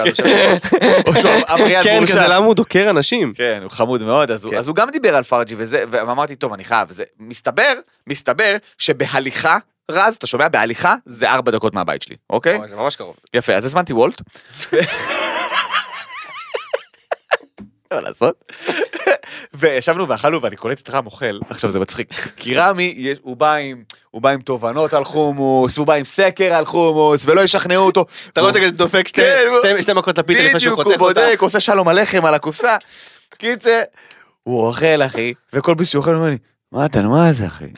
כן, כזה למה הוא דוקר אנשים? כן, הוא חמוד מאוד, אז הוא גם דיבר על פרג'י, ואמרתי, טוב, אני חייב, מסתבר, מסתבר שבהליכה, רז, אתה שומע, בהליכה, זה ארבע דקות מהבית שלי, אוקיי? זה ממש קרוב. יפה, אז הזמנתי וולט. מה לעשות? וישבנו ואכלנו ואני קולט את רם אוכל, עכשיו זה מצחיק, כי רמי הוא בא עם, הוא בא עם תובנות על חומוס, הוא בא עם סקר על חומוס, ולא ישכנעו אותו. אתה רואה כזה דופק שתי מכות לפיתה לפני שהוא חותך אותה. בדיוק, הוא בודק, עושה שלום הלחם על הקופסה. קיצר, הוא אוכל אחי, וכל פעם שהוא אוכל אומר לי, מה אתה, מה זה אחי?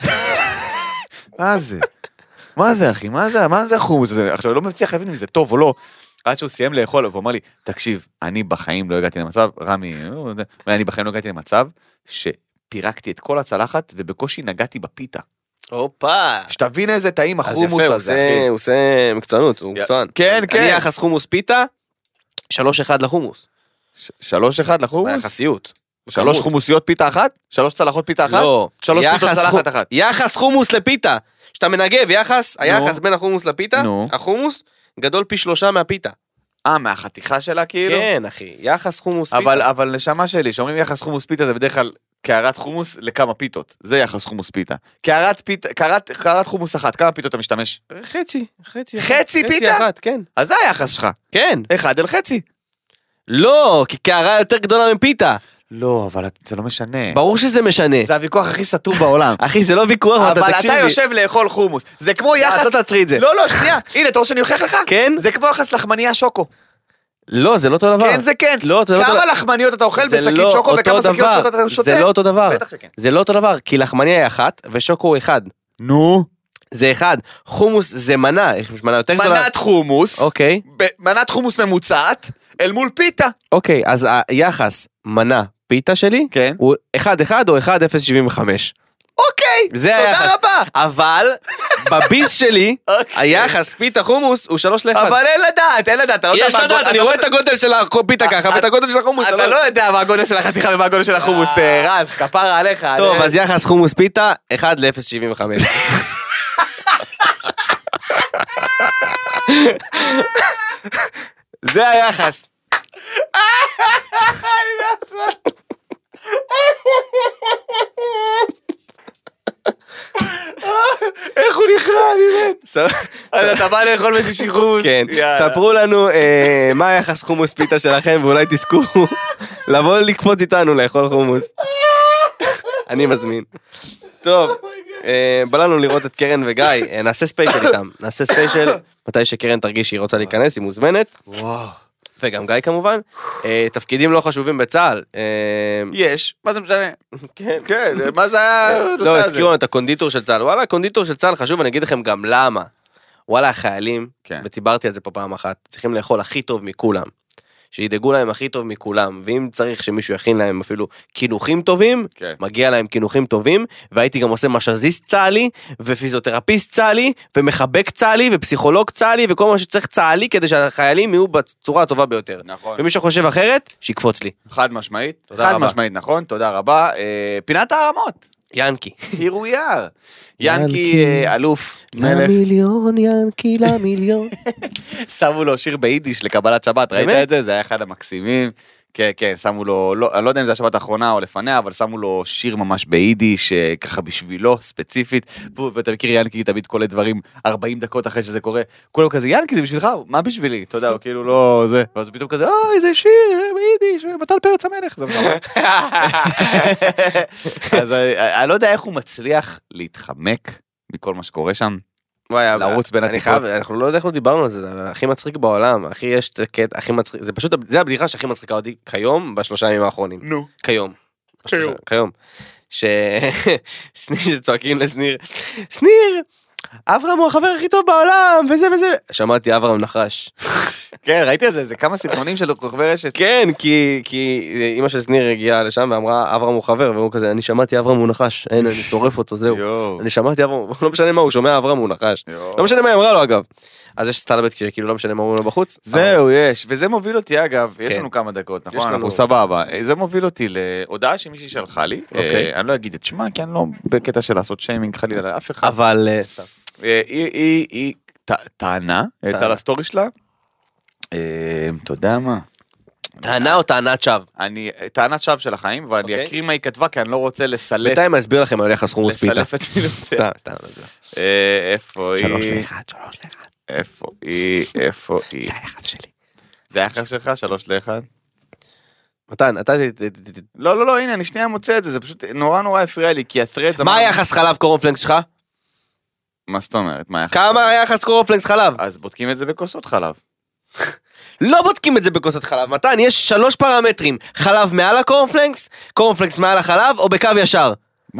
מה זה? מה זה אחי? מה זה? מה זה החומוס הזה? עכשיו לא מצליח להבין אם זה טוב או לא. עד שהוא סיים לאכול, והוא אמר לי, תקשיב, אני בחיים לא הגעתי למצב, רמי, אני בחיים לא הגעתי למצב, שפירקתי את כל הצלחת, ובקושי נגעתי בפיתה. אופה. שתבין איזה טעים החומוס הזה, אחי. הוא עושה מקצוענות, הוא מקצוען. כן, כן. אני יחס חומוס פיתה, שלוש אחד לחומוס. שלוש אחד לחומוס? ביחסיות. שלוש חומוסיות פיתה אחת? שלוש צלחות פיתה אחת? לא. שלוש פיתות צלחת אחת. יחס חומוס לפיתה. שאתה מנגב, יחס, היחס בין החומוס לפיתה, החומוס גדול פי שלושה מהפיתה. אה, מהחתיכה שלה כאילו? כן, אחי, יחס חומוס פיתה. אבל, אבל נשמה שלי, שאומרים יחס חומוס פיתה, זה בדרך כלל קערת חומוס לכמה פיתות. זה יחס חומוס פיתה. קערת פיתה, קערת, קערת חומוס אחת, כמה פיתות אתה משתמש? חצי, חצי. חצי פיתה? אחת, כן. אז זה היחס שלך. כן. אחד אל חצי. לא, כי קערה יותר גדולה מפיתה. לא, אבל זה לא משנה. ברור שזה משנה. זה הוויכוח הכי סתום בעולם. אחי, זה לא ויכוח, אבל אתה יושב לאכול חומוס. זה כמו יחס... אתה תעצרי את זה. לא, לא, שנייה. הנה, אתה רוצה שאני אוכיח לך? כן. זה כמו יחס לחמניה שוקו. לא, זה לא אותו דבר. כן, זה כן. לא, זה לא אותו דבר. כמה לחמניות אתה אוכל בשקית שוקו וכמה שקיות שוטות אתה שותה? זה לא אותו דבר. בטח שכן. זה לא אותו דבר, כי לחמניה היא אחת ושוקו הוא אחד. נו. זה אחד. חומוס זה מנה, יש מנה יותר גדולה. מנת חומוס. אוקיי. מנת חומוס ממוצעת אל מול פיתה. אוקיי, אז היחס מנה פיתה שלי, כן. הוא אחד אחד או אחד אפס שבעים וחמש. אוקיי, תודה רבה. אבל בביס שלי, היחס פיתה חומוס הוא שלוש לאחד. אבל אין לדעת, אין לדעת. יש לדעת, אני רואה את הגודל של הפיתה ככה, ואת הגודל של החומוס. אתה לא יודע מה הגודל של החתיכה ומה הגודל של החומוס, רז, כפרה עליך. טוב, אז יחס חומוס פיתה, אחד לאפס שבעים וחמש. זה היחס. איך הוא נכנע, אני מת. אז אתה בא לאכול בשישי חומוס. כן, ספרו לנו מה היחס חומוס פיתה שלכם, ואולי תזכו לבוא לקפוץ איתנו לאכול חומוס. אני מזמין. טוב, בא לנו לראות את קרן וגיא, נעשה ספיישל איתם, נעשה ספיישל, מתי שקרן תרגיש שהיא רוצה להיכנס, היא מוזמנת. וואו. וגם גיא כמובן, תפקידים לא חשובים בצה"ל. יש, מה זה משנה? כן, כן, מה זה היה? לא, הזכירו לנו את הקונדיטור של צה"ל, וואלה, הקונדיטור של צה"ל חשוב, אני אגיד לכם גם למה. וואלה, החיילים, ודיברתי על זה פה פעם אחת, צריכים לאכול הכי טוב מכולם. שידאגו להם הכי טוב מכולם, ואם צריך שמישהו יכין להם אפילו כינוכים טובים, כן. מגיע להם כינוכים טובים, והייתי גם עושה משזיסט צהלי, ופיזיותרפיסט צהלי, ומחבק צהלי, ופסיכולוג צהלי, וכל מה שצריך צהלי, כדי שהחיילים יהיו בצורה הטובה ביותר. נכון. ומי שחושב אחרת, שיקפוץ לי. חד משמעית, חד רבה. משמעית, נכון, תודה רבה. אה, פינת הערמות. ינקי. הירו יער. ינקי אלוף. למיליון, ינקי למיליון. שמו לו שיר ביידיש לקבלת שבת, ראית את זה? זה היה אחד המקסימים. כן, כן, שמו לו, לא, אני לא יודע אם זה השבת האחרונה או לפניה, אבל שמו לו שיר ממש ביידיש, ככה בשבילו, ספציפית, ואתה מכיר ינקי תמיד כל הדברים, ארבעים דקות אחרי שזה קורה, כולם כזה, ינקי זה בשבילך, מה בשבילי? אתה יודע, הוא כאילו לא זה, ואז פתאום כזה, אוי, זה שיר ביידיש, מתן פרץ המלך, זה מה. אז אני לא יודע איך הוא מצליח להתחמק מכל מה שקורה שם, וואי, לרוץ בין אני הטיפות. חייב, אנחנו לא יודע איך לא דיברנו על זה, אבל הכי מצחיק בעולם, הכי יש קטע, הכי מצחיק, זה פשוט, זה הבדיחה שהכי מצחיקה אותי כיום, בשלושה ימים האחרונים. נו. כיום. כיום. כיום. שסניר, צועקים לסניר, סניר, אברהם הוא החבר הכי טוב בעולם, וזה וזה. שמעתי אברהם נחש. כן, ראיתי את זה, זה כמה סרטונים של כוכבי רשת. כן, כי, כי אמא של סניר הגיעה לשם ואמרה, אברהם הוא חבר, והוא כזה, אני שמעתי אברהם הוא נחש, אין, אני שורף אותו, זהו. יואו. אני שמעתי אברהם, לא משנה מה, הוא שומע אברהם הוא נחש. יואו. לא משנה מה היא אמרה לו אגב. אז יש סטלבט כאילו לא משנה מה אומרים לו בחוץ. זהו, יש, וזה מוביל אותי אגב, יש כן. לנו כמה דקות, יש נכון? לנו. אנחנו סבבה. זה מוביל אותי להודעה שמישהי שלחה לי, אוקיי. אה, אני לא אגיד את שמה, כי אני לא בקטע של לעשות שיימינג חלילה לאף אחד. אבל... אה, סתם. אה, היא- היא היא ט- טענה, הייתה טענה. לסטורי שלה, אה, אתה יודע מה? טענה או טענת שווא? אני, טענת שווא של החיים, ואני אוקיי. אקריא מה היא כתבה, כי אני לא רוצה לסלף, בינתיים אסביר לכם על יחס חומוס פיתה. לסלף את מילותיה. סתם, סתם. לא יודע. אה, איפה שלוש היא? לאחד, שלוש לאחד. איפה היא? איפה היא? זה היחס שלי. זה היחס שלך? שלוש לאחד? מתן, אתה... ת- ת- ת- ת- לא, לא, לא, הנה, אני שנייה מוצא את זה, זה פשוט נורא נורא הפריע לי, כי ה-threads... מה היחס חלב קורנפלקס שלך? מה זאת אומרת? מה היחס? כמה היחס קורנפלקס חלב? אז בודקים את זה בכוסות חלב. לא בודקים את זה בכוסות חלב, מתן, יש שלוש פרמטרים, חלב מעל הקורנפלקס, קורנפלקס מעל החלב, או בקו ישר. מה?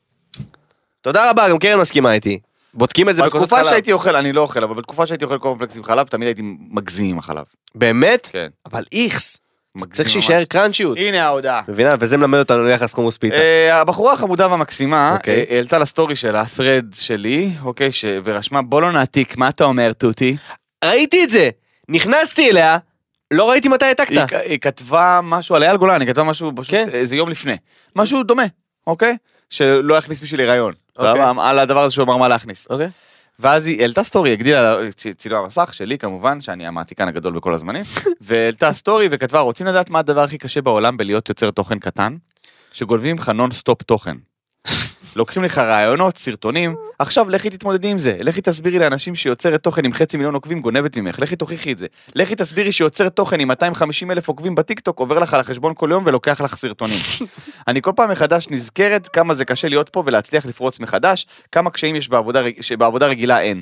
תודה רבה, גם קרן מסכימה איתי. בודקים את זה בכוסות בתקופה חלב. שהייתי אוכל, אני לא אוכל, אבל בתקופה שהייתי אוכל קורנפלקס עם חלב, תמיד הייתי מגזים עם החלב. באמת? כן. אבל איכס, מגזים צריך ממש. שיישאר קראנצ'יות. הנה ההודעה. מבינה? וזה מלמד אותנו ליחס חומוס פיתה. אה, הבחורה החמודה והמקסימה אוקיי. אה, העלתה לסטורי שלה, thread שלי, אוקיי, ש- ורשמה בוא לא נעתיק, מה אתה אומר תותי? ראיתי את זה, נכנסתי אליה, לא ראיתי מתי העתקת. היא כ- היא כתבה משהו על אייל גולן, היא כתבה משהו פשוט כן. איזה יום לפני. משהו דומה, אוקיי? שלא יכניס בשביל הריון. אוקיי. על הדבר הזה שהוא אמר מה להכניס. אוקיי. ואז ואז היא העלתה סטורי, הגדילה צ- צילום המסך שלי כמובן, שאני המעתיקן הגדול בכל הזמנים, והעלתה סטורי וכתבה, רוצים לדעת מה הדבר הכי קשה בעולם בלהיות יוצר תוכן קטן? שגולבים לך נון סטופ תוכן. לוקחים לך רעיונות, סרטונים, עכשיו לכי תתמודדי עם זה, לכי תסבירי לאנשים שיוצרת תוכן עם חצי מיליון עוקבים גונבת ממך, לכי תוכיחי את זה, לכי תסבירי שיוצרת תוכן עם מאתיים וחמישים אלף עוקבים בטיקטוק, עובר לך על החשבון כל יום ולוקח לך סרטונים. אני כל פעם מחדש נזכרת כמה זה קשה להיות פה ולהצליח לפרוץ מחדש, כמה קשיים יש בעבודה, רג- שבעבודה רגילה אין.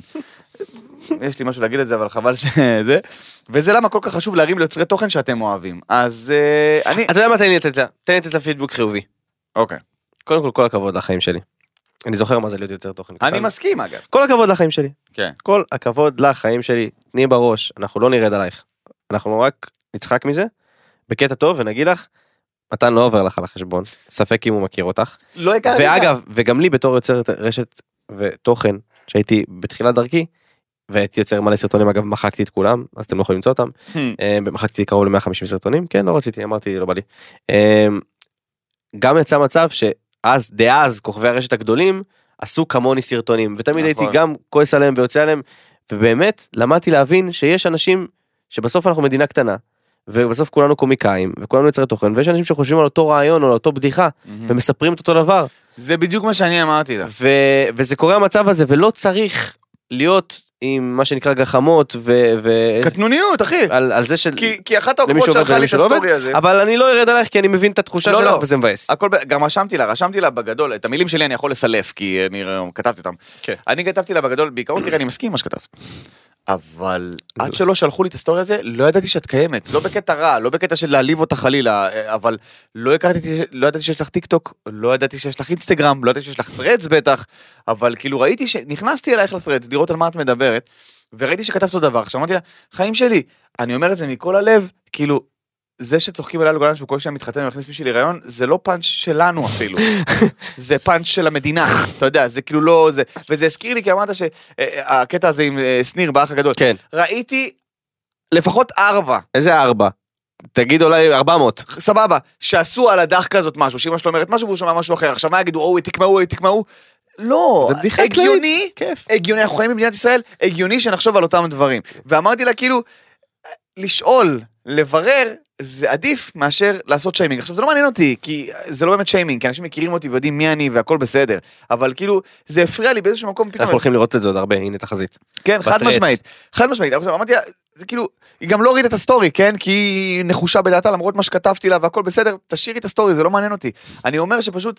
יש לי משהו להגיד את זה, אבל חבל שזה, וזה למה כל כך חשוב להרים ליוצרי תוכן שאתם אוהבים. אז אה, אני, אתה יודע מה, תן לי לתת לה, תן לי לתת לה פידבוק חיובי. אוקיי, קודם כל, כל הכבוד לחיים שלי. אני זוכר מה זה להיות יוצר תוכן קטן. אני מסכים אגב. כל הכבוד לחיים שלי. כן. כל הכבוד לחיים שלי. תני בראש, אנחנו לא נרד עלייך. אנחנו רק נצחק מזה, בקטע טוב, ונגיד לך, מתן לא עובר לך על החשבון, ספק אם הוא מכיר אותך. לא הכרתי. ואגב, וגם לי בתור יוצרת רשת ותוכן, שהייתי בתחילת דרכי, והייתי יוצר מלא סרטונים, אגב, מחקתי את כולם, אז אתם לא יכולים למצוא אותם. אה, מחקתי קרוב ל-מאה וחמישים סרטונים, כן, לא רציתי, אמרתי, לא בא לי. אה, גם יצא מצב שאז, דאז, כוכבי הרשת הגדולים, עשו כמוני סרטונים, ותמיד הייתי נכון. גם כועס עליהם ויוצא עליהם, ובאמת, למדתי להבין שיש אנשים, שבסוף אנחנו מדינה קטנה, ובסוף כולנו קומיקאים, וכולנו יוצרי תוכן, ויש אנשים שחושבים על אותו רעיון או על אותו בדיחה, ומספרים את אותו דבר, זה בדיוק מה שאני אמרתי לה. ו... וזה קורה המצב הזה, ולא צריך להיות עם מה שנקרא גחמות, ו... ו... קטנוניות, אחי. על, על זה של... כי, כי אחת למישהו העוקבות עובד שלחה לי את ולמישהו לא עובד, הסטורי הזה. אבל אני לא ארד עליך, כי אני מבין את התחושה לא, שלך, לא. וזה מבאס. הכל, ב- גם רשמתי לה, רשמתי לה בגדול, את המילים שלי אני יכול לסלף, כי אני אה, כתבתי אותם. כן. אני כתבתי לה בגדול, בעיקרון תראה, אני מסכים עם מה שכתבת. אבל עד שלא שלחו לי את הסטורי הזה, לא ידעתי שאת קיימת, לא בקטע רע, לא בקטע של להעליב אותה חלילה, אה, אבל לא הכרתי, לא ידעתי שיש לך טיק טוק, לא ידעתי שיש לך אינסטגרם, לא ידעתי שיש לך threads בטח, אבל כאילו ראיתי שנכנסתי אלייך ל-threads, לראות על מה את מדברת, וראיתי שכתבת אותו דבר, עכשיו אמרתי לה, חיים שלי, אני אומר את זה מכל הלב, כאילו, זה שצוחקים על אייל גולן שהוא כל שעה מתחתן ומכניס בשביל הריון, זה לא פאנץ' שלנו אפילו, זה פאנץ' של המדינה, אתה יודע, זה כאילו לא, זה, וזה הזכיר לי כי אמרת שהקטע הזה עם אה, שניר באח הגדול, כן. ראיתי לפחות ארבע, איזה ארבע? תגיד אולי ארבע מאות. סבבה, שעשו על הדחקה הזאת משהו, שאמא שלו אומרת משהו והוא שומע משהו אחר, עכשיו מה יגידו, או, תקמאו, תקמאו, לא, זה בדיחה הגיוני, כיף. הגיוני, אנחנו חיים במדינת ישראל, הגיוני שנחשוב על אותם דברים. ואמרתי לה, כאילו, לשאול, לברר, זה עדיף מאשר לעשות שיימינג. עכשיו, זה לא מעניין אותי, כי זה לא באמת שיימינג, כי אנשים מכירים אותי ויודעים מי אני והכל בסדר. אבל כאילו, זה הפריע לי באיזשהו מקום פתאום. אנחנו הולכים לראות את זה עוד הרבה, הנה תחזית. כן, חד בטרץ. משמעית. חד משמעית. עכשיו, אמרתי לה, זה כאילו, היא גם לא הורידה את הסטורי, כן? כי היא נחושה בדעתה, למרות מה שכתבתי לה והכל בסדר, תשאירי את הסטורי, זה לא מעניין אותי. אני אומר שפשוט,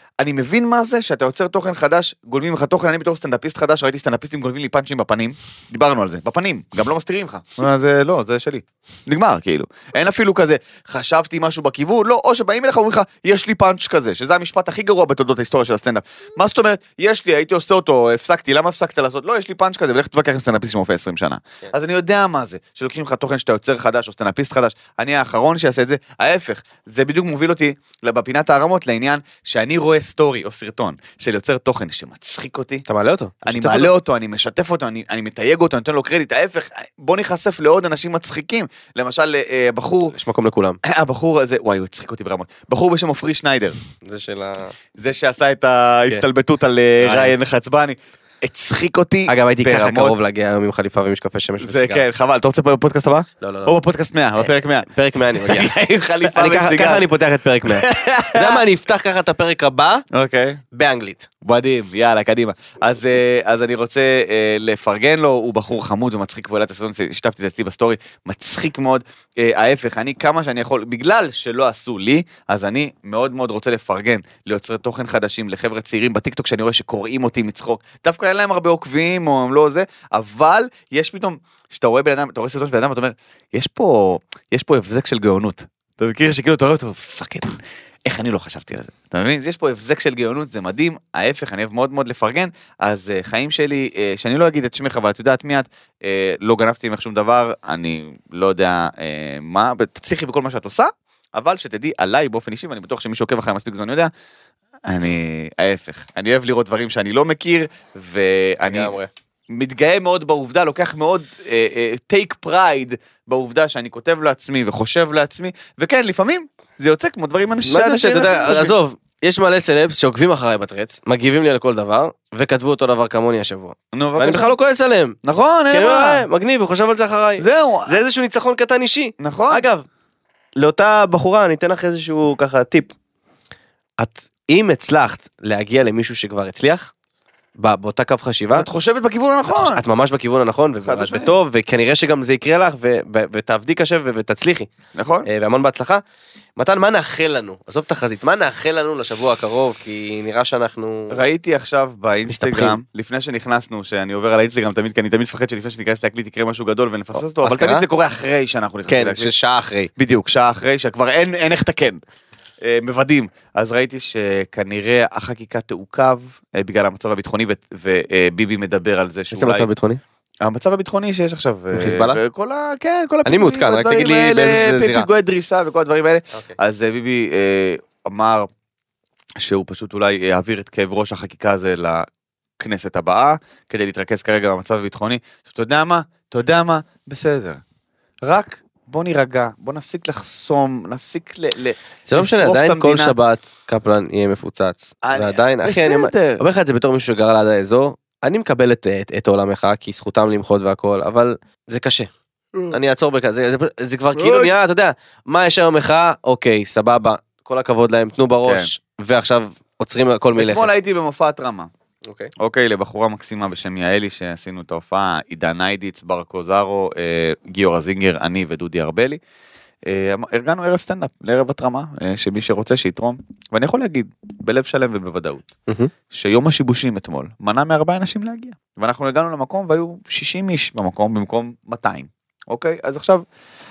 אני מבין מה זה, שאתה יוצר תוכן חדש, גולבים לך תוכן, אני בתור סטנדאפיסט חדש, ראיתי סטנדאפיסטים גולבים לי פאנצ'ים בפנים, דיברנו על זה, בפנים, גם לא מסתירים לך. זה לא, זה שלי. נגמר, כאילו. אין אפילו כזה, חשבתי משהו בכיוון, לא, או שבאים אליך ואומרים לך, יש לי פאנץ' כזה, שזה המשפט הכי גרוע בתולדות ההיסטוריה של הסטנדאפ. מה זאת אומרת, יש לי, הייתי עושה אותו, הפסקתי, למה הפסקת לעשות? לא, יש לי פאנץ' כזה, ולך תתווכח עם סטנדאפיסט שמופיע עשרים שנה. אז אני יודע מה זה, שלוקחים לך תוכן שאתה יוצר חדש או סטנדאפיסט חדש. אני האחרון שיעשה את זה. ההפך, זה בדיוק מוביל אותי בפינת הערמות לעניין שאני רואה סטורי או סרטון של יוצר תוכן שמצחיק אותי. אתה מעלה אותו? אני מעלה אותו, אני משתף אותו, אני, אני מתייג אותו, אני נותן לו קרדיט. ההפך, בוא ניחשף לעוד אנשים מצחיקים. למשל, בחור... יש מקום לכולם. הבחור הזה, וואי, הוא הצחיק אותי ברמות. בחור בשם עופרי שניידר. זה של ה... זה שעשה את ההסתלבטות על ריין חצבני. הצחיק אותי. אגב, הייתי ככה קרוב להגיע היום עם חליפה ומשקפי שמש וסיגר. זה כן, חבל. אתה רוצה בפודקאסט הבא? לא, לא, לא. או בפודקאסט מאה, בפרק מאה. פרק מאה אני מגיע. עם חליפה וסיגר. ככה אני פותח את פרק מאה. אתה יודע מה, אני אפתח ככה את הפרק הבא, אוקיי. באנגלית. מדהים, יאללה, קדימה. אז, אז אני רוצה לפרגן לו, הוא בחור חמוד ומצחיק ועולת הסרטון, השתפתי את זה אצלי בסטורי, מצחיק מאוד. ההפך, אני כמה שאני יכול, בגלל שלא עשו לי, אז אני מאוד מאוד רוצה לפרגן ליוצרי תוכן חדשים, לחבר'ה צעירים בטיקטוק שאני רואה שקוראים אותי מצחוק. דווקא אין להם הרבה עוקבים או הם לא זה, אבל יש פתאום, שאתה רואה בן אדם, אתה רואה סרטון של בן אדם ואתה אומר, יש פה, יש פה הבזק של גאונות. אתה מכיר שכאילו אתה רואה אותו, פאקינג. איך אני לא חשבתי על זה, אתה מבין? יש פה הבזק של גאונות, זה מדהים, ההפך, אני אוהב מאוד מאוד לפרגן, אז uh, חיים שלי, uh, שאני לא אגיד את שמך, אבל את יודעת מי את, uh, לא גנבתי ממך שום דבר, אני לא יודע uh, מה, תצליחי בכל מה שאת עושה, אבל שתדעי עליי באופן אישי, ואני בטוח שמי שעוקב אחרי מספיק זמן יודע, אני, ההפך, אני אוהב לראות דברים שאני לא מכיר, ואני מתגאה מאוד בעובדה, לוקח מאוד טייק uh, פרייד uh, בעובדה שאני כותב לעצמי וחושב לעצמי, וכן, לפעמים זה יוצא כמו דברים אנשים... מה זה שאתה יודע, עזוב, יש מלא סלבס שעוקבים אחריי בטרץ, מגיבים לי על כל דבר, וכתבו אותו דבר כמוני השבוע. ואני בכלל לא כועס עליהם. נכון, אין מה. מגניב, הוא חושב על זה אחריי. זהו. זה איזשהו ניצחון קטן אישי. נכון. אגב, לאותה בחורה, אני אתן לך איזשהו ככה טיפ. את, אם הצלחת להגיע למישהו שכבר הצליח, באותה קו חשיבה, את חושבת בכיוון הנכון. את ממש בכיוון הנכון, ואת בטוב, וכנראה שגם זה יקרה לך, ותעבדי קשה ותצליחי. נכון. והמון בהצלחה. מתן, מה נאחל לנו? עזוב את החזית, מה נאחל לנו לשבוע הקרוב? כי נראה שאנחנו... ראיתי עכשיו באינסטגרם, לפני שנכנסנו, שאני עובר על האינסטגרם תמיד, כי אני תמיד מפחד שלפני שניכנס להקליט יקרה משהו גדול ונפסס אותו, אבל תמיד זה קורה אחרי שאנחנו נכנסים להקליט. כן, שעה אחרי. בדיוק, שעה אחרי, שכבר אין איך תקן. מבדים. אז ראיתי שכנראה החקיקה תעוכב בגלל המצב הביטחוני, וביבי מדבר על זה שאולי... איזה מצב ביטחוני? המצב הביטחוני שיש עכשיו... חיזבאללה? וכל ה... כן, כל אני מעודכן, רק תגיד לי באיזה זירה. פיגועי דריסה וכל הדברים האלה. אז ביבי אמר שהוא פשוט אולי יעביר את כאב ראש החקיקה הזה לכנסת הבאה, כדי להתרכז כרגע במצב הביטחוני. אתה יודע מה? אתה יודע מה? בסדר. רק... בוא נירגע, בוא נפסיק לחסום, נפסיק ל... זה לא משנה, עדיין כל שבת קפלן יהיה מפוצץ. ועדיין, אחי, אני אומר לך את זה בתור מישהו שגר ליד האזור, אני מקבל את עולמך, כי זכותם למחות והכל, אבל זה קשה. אני אעצור בכזה, זה כבר כאילו נהיה, אתה יודע, מה יש היום מחאה? אוקיי, סבבה, כל הכבוד להם, תנו בראש, ועכשיו עוצרים הכל מלכת. אתמול הייתי במופעת רמה. אוקיי. אוקיי, לבחורה מקסימה בשם יעלי, שעשינו את ההופעה, עידן היידיץ, ברקו זארו, גיורא זינגר, אני ודודי ארבלי. ארגנו ערב סטנדאפ, לערב התרמה, שמי שרוצה שיתרום. ואני יכול להגיד, בלב שלם ובוודאות, שיום השיבושים אתמול, מנע מארבעה אנשים להגיע. ואנחנו הגענו למקום, והיו שישים איש במקום, במקום מאתיים. אוקיי? אז עכשיו...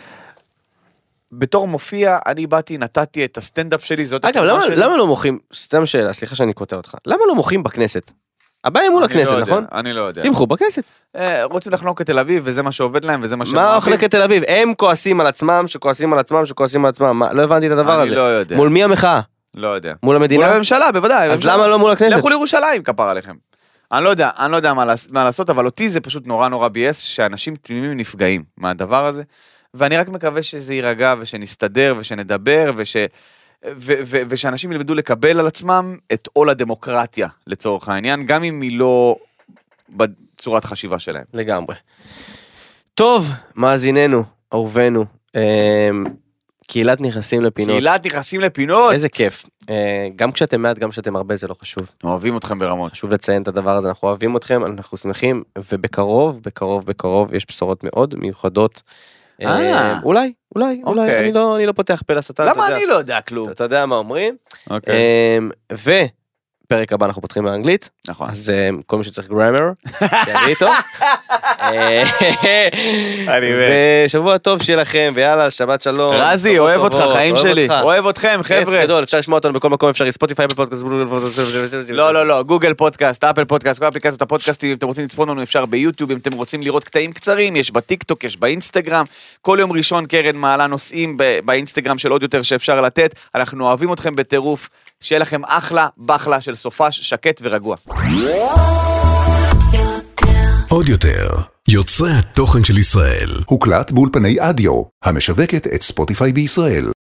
בתור מופיע, אני באתי, נתתי את הסטנדאפ שלי, זאת... אגב, למה, שלי... למה לא מוחים, סתם שאלה, סליחה שאני קוטע אותך, למה לא מוחים בכנסת? הבעיה מול הכנסת, לא נכון? יודע, אני לא יודע. תמחו בכנסת. אה, רוצים לחנוק את תל אביב, וזה מה שעובד להם, וזה מה שעובד. מה לחנוק את תל אביב? הם כועסים על עצמם, שכועסים על עצמם, שכועסים על עצמם, מה, לא הבנתי את הדבר אני הזה. לא יודע. מול מי המחאה? לא יודע. מול המדינה? מול הממשלה, בוודאי. אז הממשלה. למה לא מול הכנסת? לכו לירושלים, כפר עליכם. אני לא יודע, אני לא יודע מה, מה לעשות, אבל אותי זה פשוט נורא נורא בייס, שאנשים תמימים נפגעים מהדבר הזה. ואני רק מקווה שזה יירגע, ושנסתדר, ושנדבר, וש... ו- ו- ושאנשים ילמדו לקבל על עצמם את עול הדמוקרטיה, לצורך העניין, גם אם היא לא בצורת חשיבה שלהם. לגמרי. טוב, מאזיננו, אהובנו, קהילת נכנסים לפינות. קהילת נכנסים לפינות. איזה כיף. גם כשאתם מעט, גם כשאתם הרבה, זה לא חשוב. אוהבים אתכם ברמות. חשוב לציין את הדבר הזה, אנחנו אוהבים אתכם, אנחנו שמחים, ובקרוב, בקרוב, בקרוב, יש בשורות מאוד מיוחדות. אולי, אולי, אולי, אני לא, אני לא פותח פה לשטן. למה אני לא יודע כלום? אתה יודע מה אומרים. פרק הבא אנחנו פותחים באנגלית, נכון. אז כל מי שצריך גרמר, תראי איתו. ושבוע טוב שיהיה לכם, ויאללה, שבת שלום. רזי, אוהב אותך, חיים שלי. אוהב אתכם, חבר'ה. גדול, אפשר לשמוע אותנו בכל מקום, אפשר ספוטיפיי, בפודקאסט. לא, לא, לא, גוגל פודקאסט, אפל פודקאסט, כל אפליקציות הפודקאסטים, אם אתם רוצים לצפות לנו, אפשר ביוטיוב, אם אתם רוצים לראות קטעים קצרים, יש בטיקטוק, יש באינסטגרם. כל יום ראשון קרן מעלה נושאים באינסטגרם של עוד יותר שאפשר לתת. אנחנו אוהבים אתכם בטירוף. שיהיה לכם אחלה, בחלה של סופש, שקט ורגוע. עוד יותר, יוצרי התוכן של ישראל. הוקלט באולפני אדיו, המשווקת את ספוטיפיי בישראל.